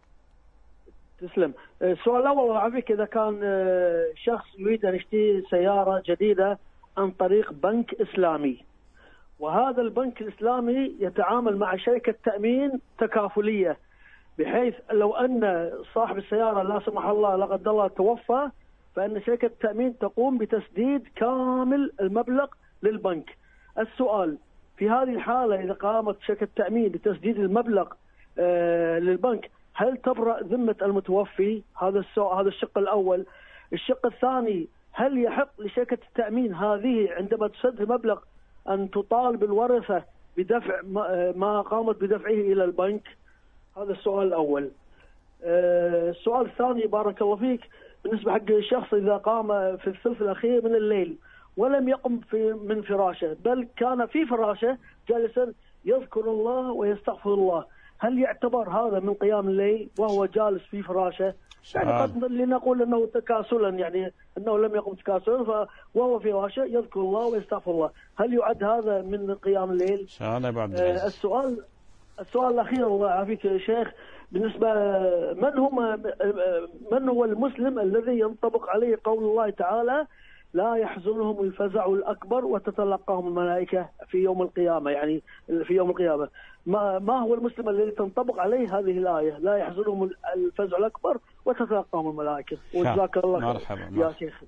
تسلم. السؤال الأول عافيك إذا كان شخص يريد أن يشتري سيارة جديدة عن طريق بنك إسلامي وهذا البنك الإسلامي يتعامل مع شركة تأمين تكافلية بحيث لو أن صاحب السيارة لا سمح الله لا قدر الله توفى فإن شركة التأمين تقوم بتسديد كامل المبلغ للبنك. السؤال في هذه الحالة إذا قامت شركة التأمين بتسديد المبلغ آه للبنك هل تبرأ ذمة المتوفي؟ هذا السؤال هذا الشق الأول. الشق الثاني هل يحق لشركة التأمين هذه عندما تسدد المبلغ أن تطالب الورثة بدفع ما قامت بدفعه إلى البنك؟ هذا السؤال الأول. السؤال الثاني بارك الله فيك بالنسبة حق الشخص إذا قام في الثلث الأخير من الليل ولم يقم في من فراشه بل كان في فراشه جالسا يذكر الله ويستغفر الله هل يعتبر هذا من قيام الليل وهو جالس في فراشه؟ يعني قد لنقول انه تكاسلا يعني انه لم يقم تكاسلا وهو في فراشه يذكر الله ويستغفر الله هل يعد هذا من قيام الليل؟ ان شاء الله ابو عبد العزيز. السؤال السؤال الاخير الله يعافيك يا شيخ بالنسبه من هم من هو المسلم الذي ينطبق عليه قول الله تعالى لا يحزنهم الفزع الأكبر وتتلقاهم الملائكة في يوم القيامة يعني في يوم القيامة ما, ما هو المسلم الذي تنطبق عليه هذه الآية لا يحزنهم الفزع الأكبر وتتلقاهم الملائكة. وجزاك الله خير. مرحبا يا شيخ.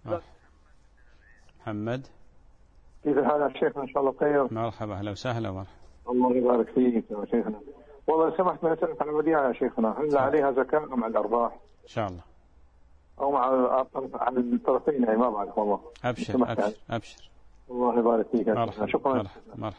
محمد كيف الحال يا شيخ؟ ما شاء الله خير. مرحبا أهلا وسهلا. مرحبا. الله يبارك فيك يا شيخنا. والله لو سمحت ما أسألك عن الوديعة يا شيخنا هل عليها زكاة أم على الأرباح؟ إن شاء الله. أو مع على الطرفين يعني ما بعرف والله. أبشر أبشر يعني. أبشر. الله يبارك فيك. مرحبا. شكرا. مرحبا. مرحبا.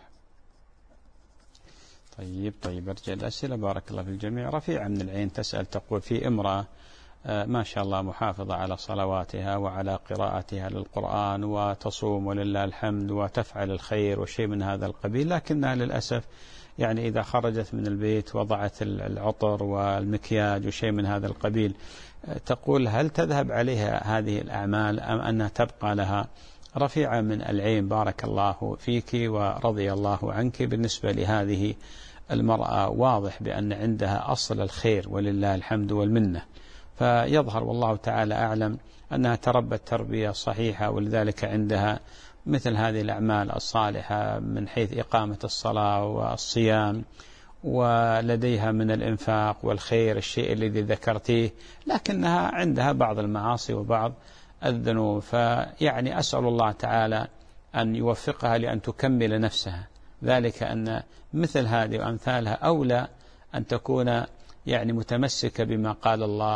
طيب طيب ارجع الأسئلة بارك الله في الجميع. رفيعة من العين تسأل تقول في امرأة ما شاء الله محافظة على صلواتها وعلى قراءتها للقرآن وتصوم ولله الحمد وتفعل الخير وشيء من هذا القبيل لكنها للأسف يعني إذا خرجت من البيت وضعت العطر والمكياج وشيء من هذا القبيل تقول هل تذهب عليها هذه الأعمال أم أنها تبقى لها؟ رفيعة من العين بارك الله فيك ورضي الله عنك. بالنسبة لهذه المرأة واضح بأن عندها أصل الخير ولله الحمد والمنة فيظهر والله تعالى أعلم أنها تربت تربية صحيحة ولذلك عندها مثل هذه الأعمال الصالحة من حيث إقامة الصلاة والصيام ولديها من الإنفاق والخير الشيء الذي ذكرتيه لكنها عندها بعض المعاصي وبعض الذنوب فيعني أسأل الله تعالى أن يوفقها لأن تكمل نفسها ذلك أن مثل هذه وأمثالها أولى أن تكون يعني متمسكة بما قال الله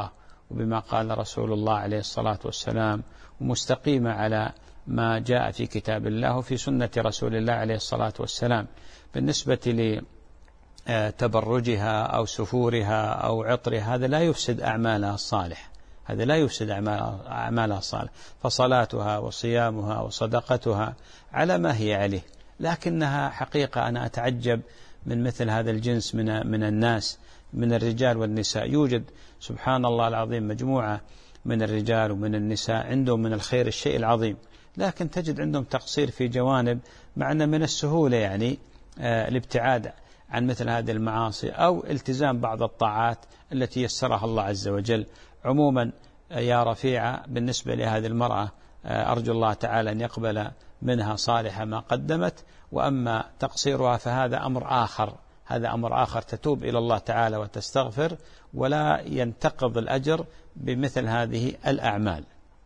وبما قال رسول الله عليه الصلاة والسلام، ومستقيمة على ما جاء في كتاب الله وفي سنة رسول الله عليه الصلاة والسلام. بالنسبة لتبرجها أو سفورها أو عطرها هذا لا يفسد أعمالها الصالح، هذا لا يفسد أعمالها الصالح، فصلاتها وصيامها وصدقتها على ما هي عليه. لكنها حقيقة أنا أتعجب من مثل هذا الجنس من من الناس، من الرجال والنساء. يوجد سبحان الله العظيم مجموعة من الرجال ومن النساء عندهم من الخير الشيء العظيم، لكن تجد عندهم تقصير في جوانب، مع أن من السهولة يعني آه الابتعاد عن مثل هذه المعاصي أو التزام بعض الطاعات التي يسرها الله عز وجل. عموما آه يا رفيعة بالنسبة لهذه المرأة آه أرجو الله تعالى أن يقبل منها صالح ما قدمت، وأما تقصيرها فهذا أمر آخر، هذا أمر آخر تتوب إلى الله تعالى وتستغفر، ولا ينتقض الأجر بمثل هذه الأعمال.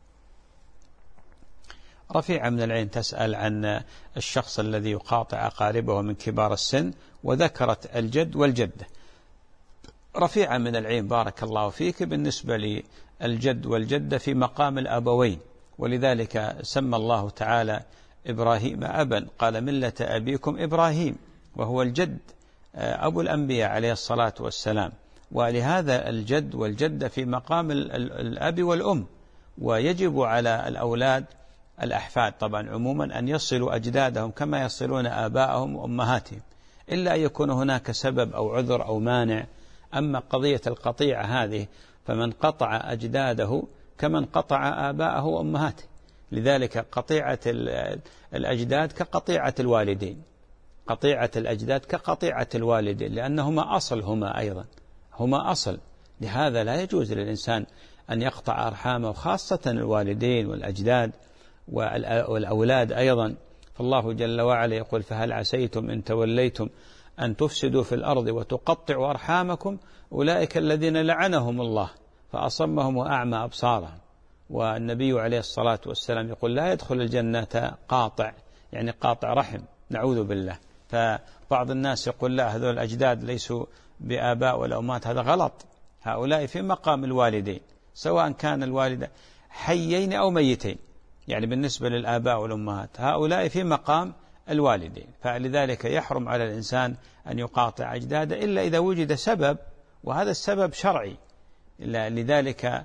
رفيعة من العين تسأل عن الشخص الذي يقاطع أقاربه من كبار السن، وذكرت الجد والجدة. رفيعة من العين بارك الله فيك، بالنسبة للجد والجدة في مقام الأبوين، ولذلك سمى الله تعالى إبراهيم أبا، قال ملة أبيكم إبراهيم، وهو الجد أبو الأنبياء عليه الصلاة والسلام. ولهذا الجد والجدة في مقام الأب والأم، ويجب على الأولاد الأحفاد طبعا عموما أن يصلوا أجدادهم كما يصلون آباءهم وأمهاتهم، إلا أن يكون هناك سبب أو عذر أو مانع. أما قضية القطيعة هذه فمن قطع أجداده كمن قطع آباءه وأمهاته، لذلك قطيعة الأجداد كقطيعة الوالدين، قطيعة الأجداد كقطيعة الوالدين، لأنهما أصل، هما أيضا هما أصل. لهذا لا يجوز للإنسان أن يقطع أرحامه، خاصة الوالدين والأجداد والأولاد أيضا. فالله جل وعلا يقول فهل عسيتم إن توليتم أن تفسدوا في الأرض وتقطعوا أرحامكم أولئك الذين لعنهم الله فأصمهم وأعمى أبصارهم. والنبي عليه الصلاة والسلام يقول لا يدخل الجنة قاطع، يعني قاطع رحم، نعوذ بالله. فبعض الناس يقول لا هذول الأجداد ليسوا بآباء ولا أمات، هذا غلط. هؤلاء في مقام الوالدين، سواء كان الوالد حيين أو ميتين، يعني بالنسبة للآباء والأمهات هؤلاء في مقام الوالدين. فلذلك يحرم على الإنسان أن يقاطع أجداده إلا إذا وجد سبب، وهذا السبب شرعي. لذلك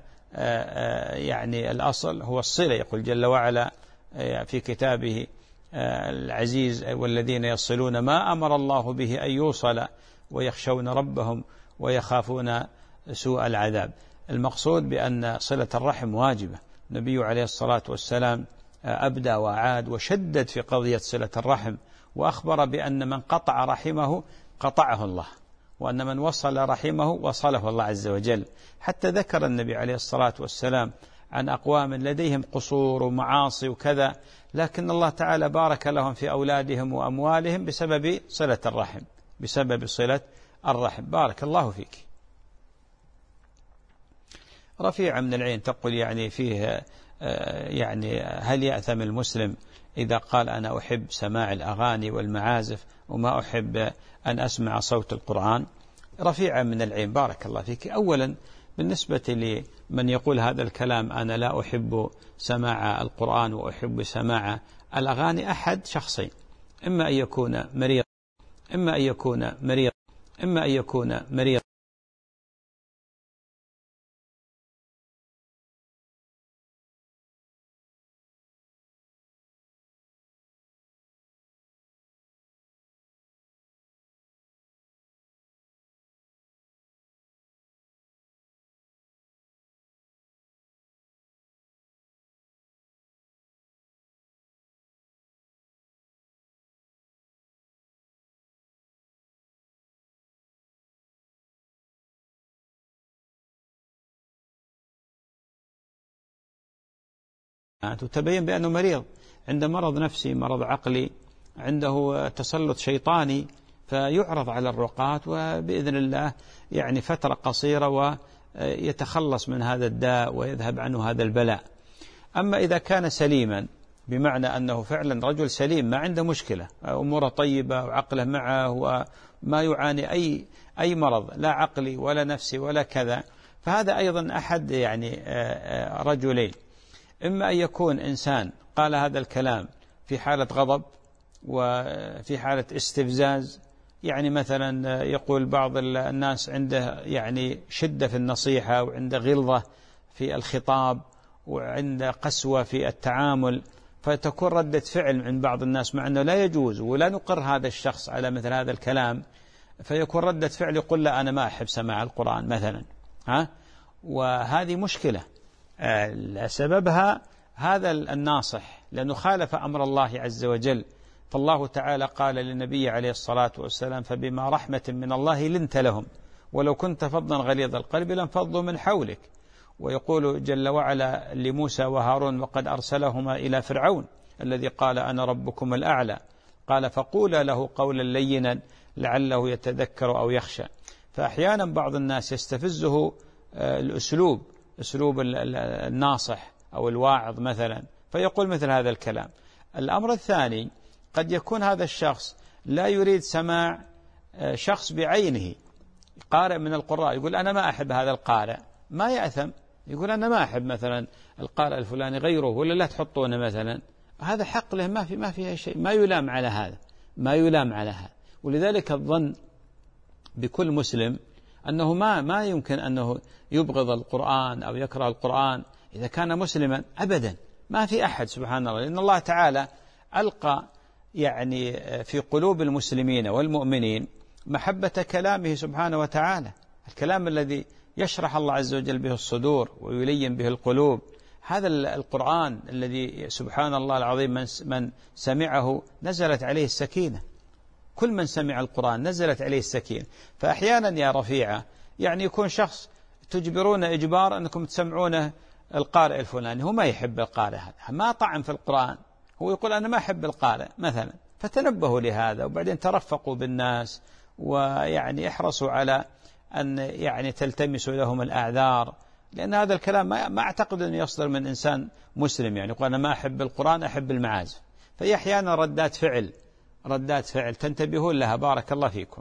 يعني الأصل هو الصلة. يقول جل وعلا في كتابه العزيز والذين يصلون ما أمر الله به أن يوصل ويخشون ربهم ويخافون سوء العذاب. المقصود بأن صلة الرحم واجبة. النبي عليه الصلاة والسلام أبدى وعاد وشدد في قضية صلة الرحم، وأخبر بأن من قطع رحمه قطعه الله، وأن من وصل رحمه وصله الله عز وجل. حتى ذكر النبي عليه الصلاة والسلام عن أقوام لديهم قصور ومعاصي وكذا، لكن الله تعالى بارك لهم في أولادهم وأموالهم بسبب صلة الرحم، بسبب صلة الرحم. بارك الله فيك. رفيعة من العين تقول يعني فيه يعني هل يأثم المسلم إذا قال أنا أحب سماع الأغاني والمعازف وما أحب أن أسمع صوت القرآن؟ رفيعة من العين بارك الله فيك. أولا بالنسبة لمن يقول هذا الكلام أنا لا أحب سماع القرآن وأحب سماع الأغاني، أحد شخصين، إما أن يكون مريض إما أن يكون مريض إما أن يكون مريض وتبين بأنه مريض، عنده مرض نفسي، مرض عقلي، عنده تسلط شيطاني، فيعرض على الرقاة وبإذن الله يعني فترة قصيرة ويتخلص من هذا الداء ويذهب عنه هذا البلاء. أما إذا كان سليما، بمعنى أنه فعلا رجل سليم ما عنده مشكلة، أموره طيبة وعقله معه وما يعاني أي أي مرض لا عقلي ولا نفسي ولا كذا، فهذا أيضا أحد يعني رجلين، إما أن يكون إنسان قال هذا الكلام في حالة غضب وفي حالة استفزاز، يعني مثلا يقول بعض الناس عنده يعني شدة في النصيحة وعنده غلظة في الخطاب وعنده قسوة في التعامل، فتكون ردة فعل عند بعض الناس مع أنه لا يجوز ولا نقر هذا الشخص على مثل هذا الكلام، فيكون ردة فعل يقول لا أنا ما أحب سماع القرآن مثلا، ها، وهذه مشكلة سببها هذا الناصح لأنه خالف أمر الله عز وجل. فالله تعالى قال للنبي عليه الصلاة والسلام فبما رحمة من الله لنت لهم ولو كنت فظا غليظ القلب لانفضوا من حولك. ويقول جل وعلا لموسى وهارون وقد أرسلهما إلى فرعون الذي قال أنا ربكم الأعلى قال فقولا له قولا لينا لعله يتذكر أو يخشى. فأحيانا بعض الناس يستفزه الأسلوب أسلوب الناصح أو الواعظ مثلا فيقول مثل هذا الكلام. الأمر الثاني قد يكون هذا الشخص لا يريد سماع شخص بعينه قارئ من القراء يقول أنا ما أحب هذا القارئ، ما يأثم يقول أنا ما أحب مثلا القارئ الفلاني غيره ولا لا تحطونه مثلا، هذا حق له ما في ما فيها شيء، ما يلام على هذا ما يلام على هذا. ولذلك الظن بكل مسلم أنه ما ما يمكن أنه يبغض القرآن أو يكره القرآن إذا كان مسلما أبدا، ما في أحد سبحان الله، لأن الله تعالى ألقى يعني في قلوب المسلمين والمؤمنين محبة كلامه سبحانه وتعالى، الكلام الذي يشرح الله عز وجل به الصدور ويلين به القلوب، هذا القرآن الذي سبحان الله العظيم من, من سمعه نزلت عليه السكينة، كل من سمع القرآن نزلت عليه السكينة. فأحيانا يا رفيعة يعني يكون شخص تجبرون إجبار أنكم تسمعونه القارئ الفلاني، هو ما يحب القارئ هذا، ما طعن في القرآن، هو يقول أنا ما أحب القارئ مثلا، فتنبهوا لهذا وبعدين ترفقوا بالناس ويعني احرصوا على أن يعني تلتمسوا لهم الأعذار، لأن هذا الكلام ما أعتقد أن يصدر من إنسان مسلم يعني يقول أنا ما أحب القرآن أحب المعازف. فهي أحيانا ردات فعل ردات فعل تنتبهون لها بارك الله فيكم.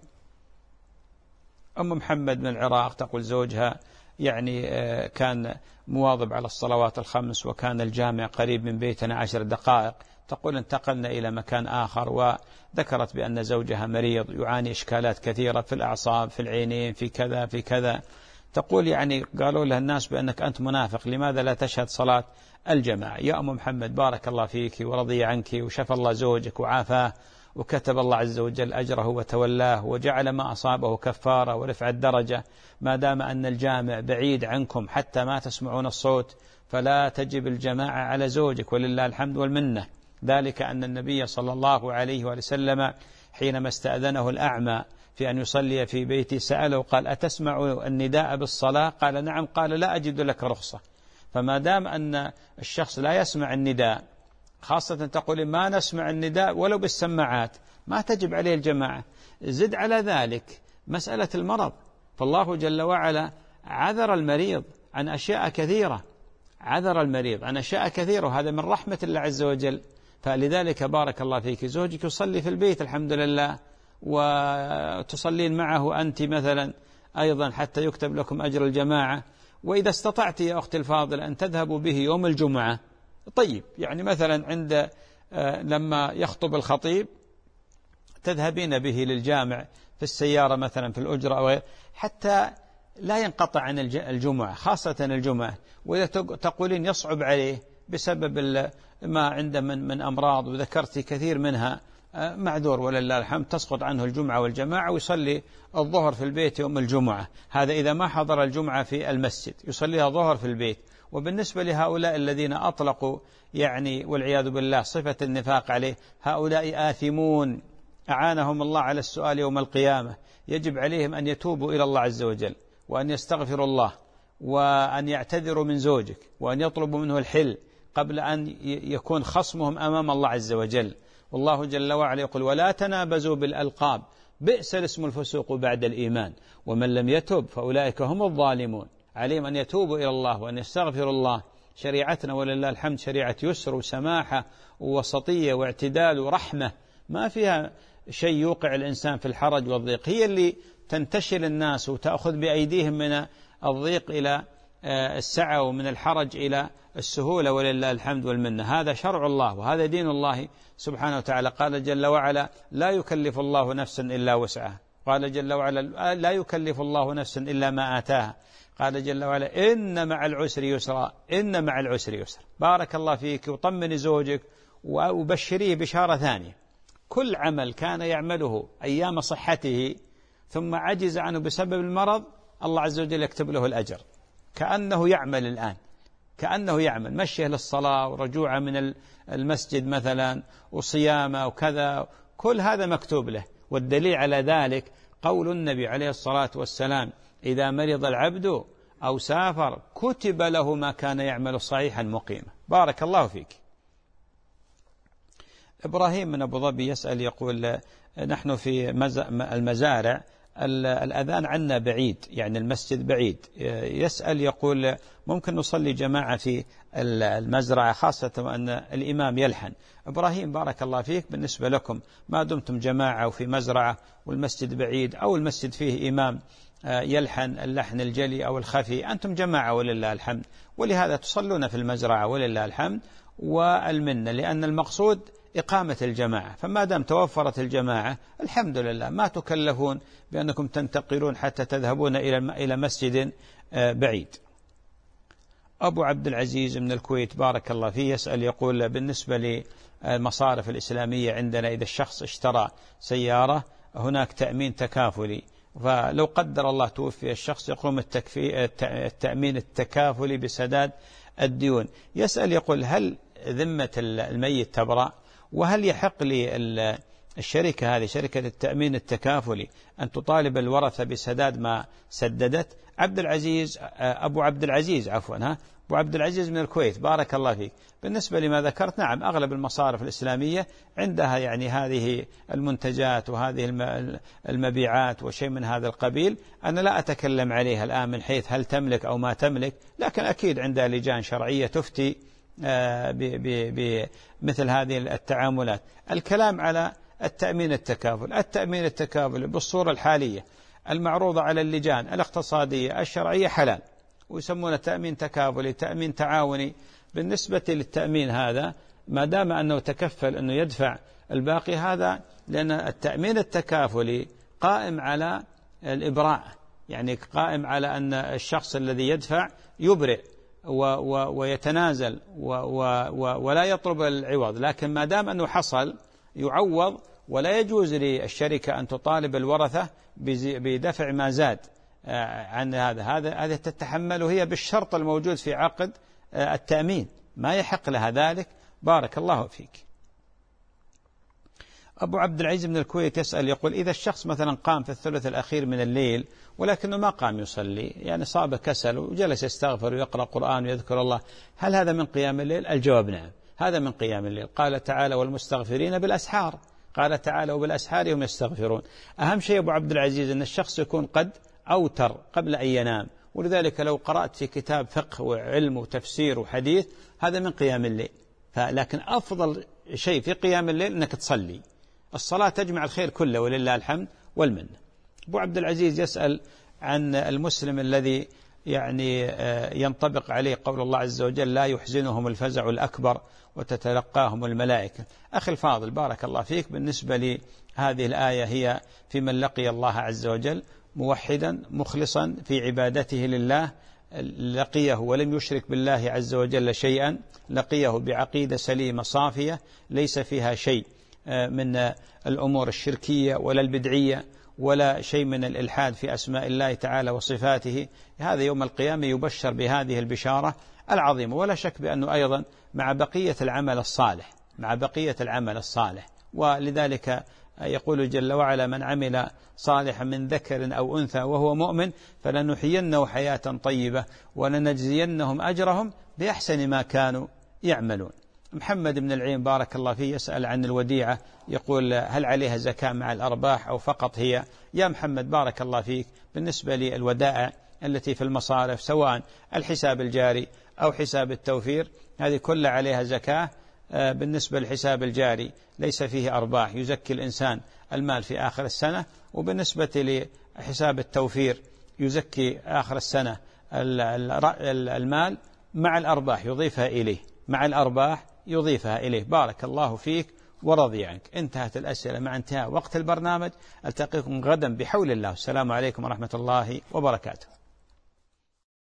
أم محمد من العراق تقول زوجها يعني كان مواظب على الصلوات الخمس وكان الجامع قريب من بيتنا عشر دقائق، تقول انتقلنا إلى مكان آخر وذكرت بأن زوجها مريض يعاني إشكالات كثيرة في الأعصاب في العينين في كذا في كذا، تقول يعني قالوا لها الناس بأنك أنت منافق لماذا لا تشهد صلاة الجماعة. يا أم محمد بارك الله فيك ورضي عنك وشفى الله زوجك وعافاه وكتب الله عز وجل أجره وتولاه وجعل ما أصابه كفارة ورفع الدرجة، ما دام أن الجامع بعيد عنكم حتى ما تسمعون الصوت فلا تجب الجماعة على زوجك ولله الحمد والمنة. ذلك أن النبي صلى الله عليه وسلم حينما استأذنه الأعمى في أن يصلي في بيته سأله قال أتسمع النداء بالصلاة؟ قال نعم، قال لا أجد لك رخصة. فما دام أن الشخص لا يسمع النداء، خاصة تقول ما نسمع النداء ولو بالسماعات، ما تجب عليه الجماعة. زد على ذلك مسألة المرض، فالله جل وعلا عذر المريض عن أشياء كثيرة عذر المريض عن أشياء كثيرة وهذا من رحمة الله عز وجل. فلذلك بارك الله فيك زوجك يصلي في البيت الحمد لله وتصلين معه أنت مثلا أيضا حتى يكتب لكم أجر الجماعة. وإذا استطعت يا أختي الفاضل أن تذهبوا به يوم الجمعة طيب، يعني مثلا عند لما يخطب الخطيب تذهبين به للجامع في السيارة مثلا في الأجرة أو غير، حتى لا ينقطع عن الجمعة خاصة الجمعة. وإذا تقولين يصعب عليه بسبب ما عنده من, من أمراض وذكرتي كثير منها معذور ولله الحمد، تسقط عنه الجمعة والجماعة ويصلي الظهر في البيت يوم الجمعة. هذا إذا ما حضر الجمعة في المسجد يصليها ظهر في البيت. وبالنسبة لهؤلاء الذين أطلقوا يعني والعياذ بالله صفة النفاق عليه، هؤلاء آثمون أعانهم الله على السؤال يوم القيامة. يجب عليهم أن يتوبوا إلى الله عز وجل وأن يستغفروا الله وأن يعتذروا من زوجك وأن يطلبوا منه الحل قبل أن يكون خصمهم أمام الله عز وجل. والله جل وعلا يقول ولا تنابزوا بالألقاب بئس الاسم الفسوق بعد الإيمان ومن لم يتب فأولئك هم الظالمون. عليهم أن يتوبوا إلى الله وأن يستغفروا الله. شريعتنا ولله الحمد شريعة يسر وسماحة ووسطية واعتدال ورحمة، ما فيها شيء يوقع الإنسان في الحرج والضيق. هي اللي تنتشر الناس وتأخذ بأيديهم من الضيق إلى السعة ومن الحرج إلى السهولة، ولله الحمد والمنة. هذا شرع الله وهذا دين الله سبحانه وتعالى. قال جل وعلا لا يكلف الله نفسا إلا وسعها. قال جل وعلا لا يكلف الله نفسا إلا ما آتاها. قال جل وعلا إن مع العسر يسرا، إن مع العسر يسرا. بارك الله فيك، وطمني زوجك وبشريه بشارة ثانية. كل عمل كان يعمله أيام صحته ثم عجز عنه بسبب المرض، الله عز وجل يكتب له الأجر كأنه يعمل الآن، كأنه يعمل مشيه للصلاة ورجوعه من المسجد مثلا وصيامه وكذا، كل هذا مكتوب له. والدليل على ذلك قول النبي عليه الصلاة والسلام إذا مرض العبد أو سافر كتب له ما كان يعمل صحيحا مقيما. بارك الله فيك. إبراهيم من أبو ظبي يسأل يقول نحن في المزارع الأذان عنا بعيد، يعني المسجد بعيد. يسأل يقول ممكن نصلي جماعة في المزرعة خاصة وأن الإمام يلحن. إبراهيم بارك الله فيك، بالنسبة لكم ما دمتم جماعة وفي مزرعة والمسجد بعيد أو المسجد فيه إمام يلحن اللحن الجلي أو الخفي، أنتم جماعة ولله الحمد، ولهذا تصلون في المزرعة ولله الحمد والمنة، لأن المقصود إقامة الجماعة. فما دام توفرت الجماعة الحمد لله، ما تكلفون بأنكم تنتقلون حتى تذهبون إلى مسجد بعيد. أبو عبد العزيز من الكويت بارك الله فيه يسأل يقول بالنسبة للمصارف الإسلامية عندنا إذا الشخص اشترى سيارة هناك تأمين تكافلي، فلو قدر الله توفي الشخص يقوم التأمين التكافلي بسداد الديون. يسأل يقول هل ذمة الميت تبرأ؟ وهل يحق لي الشركة هذه شركة التأمين التكافلي أن تطالب الورثة بسداد ما سددت؟ عبد العزيز أبو عبد العزيز عفوا ها أبو عبد العزيز من الكويت بارك الله فيك. بالنسبة لما ذكرت نعم أغلب المصارف الإسلامية عندها يعني هذه المنتجات وهذه المبيعات وشيء من هذا القبيل. أنا لا أتكلم عليها الآن من حيث هل تملك أو ما تملك، لكن أكيد عندها لجان شرعية تفتي بمثل هذه التعاملات. الكلام على التأمين التكافل، التأمين التكافل بالصورة الحالية المعروضة على اللجان الاقتصادية الشرعية حلال، ويسمونه تأمين تكافلي تأمين تعاوني. بالنسبة للتأمين هذا ما دام أنه تكفل أنه يدفع الباقي هذا، لأن التأمين التكافلي قائم على الإبراء، يعني قائم على أن الشخص الذي يدفع يبرئ و و ويتنازل و و و ولا يطلب العوض، لكن ما دام أنه حصل يعوض، ولا يجوز للشركة أن تطالب الورثة بدفع ما زاد عن هذا. هذا هذا تتحمله هي بالشرط الموجود في عقد التأمين، ما يحق لها ذلك. بارك الله فيك. أبو عبد العزيز من الكويت يسأل يقول إذا الشخص مثلا قام في الثلث الأخير من الليل ولكنه ما قام يصلي، يعني صاب كسل وجلس يستغفر ويقرأ قرآن ويذكر الله، هل هذا من قيام الليل؟ الجواب نعم، هذا من قيام الليل. قال تعالى والمستغفرين بالأسحار، قال تعالى وبالأسحار هم يستغفرون. أهم شيء أبو عبد العزيز أن الشخص يكون قد أوتر قبل أن ينام، ولذلك لو قرأت في كتاب فقه وعلم وتفسير وحديث هذا من قيام الليل. لكن أفضل شيء في قيام الليل أنك تصلي، الصلاة تجمع الخير كله ولله الحمد والمنة. أبو عبد العزيز يسأل عن المسلم الذي يعني ينطبق عليه قول الله عز وجل لا يحزنهم الفزع الأكبر وتتلقاهم الملائكة. أخي الفاضل بارك الله فيك، بالنسبة لهذه الآية هي في من لقي الله عز وجل موحدا مخلصا في عبادته لله، لقيه ولم يشرك بالله عز وجل شيئا، لقيه بعقيدة سليمة صافية ليس فيها شيء من الأمور الشركية ولا البدعية ولا شيء من الإلحاد في أسماء الله تعالى وصفاته. هذا يوم القيامة يبشر بهذه البشارة العظيمة. ولا شك بأنه أيضا مع بقية العمل الصالح، مع بقية العمل الصالح. ولذلك يقول جل وعلا من عمل صالحا من ذكر أو أنثى وهو مؤمن فلنحيينه حياة طيبة ولنجزينهم أجرهم بأحسن ما كانوا يعملون. محمد بن العين بارك الله فيه يسأل عن الوديعة، يقول هل عليها زكاة مع الأرباح أو فقط هي؟ يا محمد بارك الله فيك، بالنسبة للودائع التي في المصارف سواء الحساب الجاري أو حساب التوفير هذه كلها عليها زكاة. بالنسبة للحساب الجاري ليس فيه أرباح، يزكي الإنسان المال في آخر السنة. وبالنسبة لحساب التوفير يزكي آخر السنة المال مع الأرباح يضيفها إليه، مع الأرباح يضيفها إليه. بارك الله فيك ورضي عنك. انتهت الأسئلة مع انتهاء وقت البرنامج. ألتقيكم غدا بحول الله. السلام عليكم ورحمة الله وبركاته.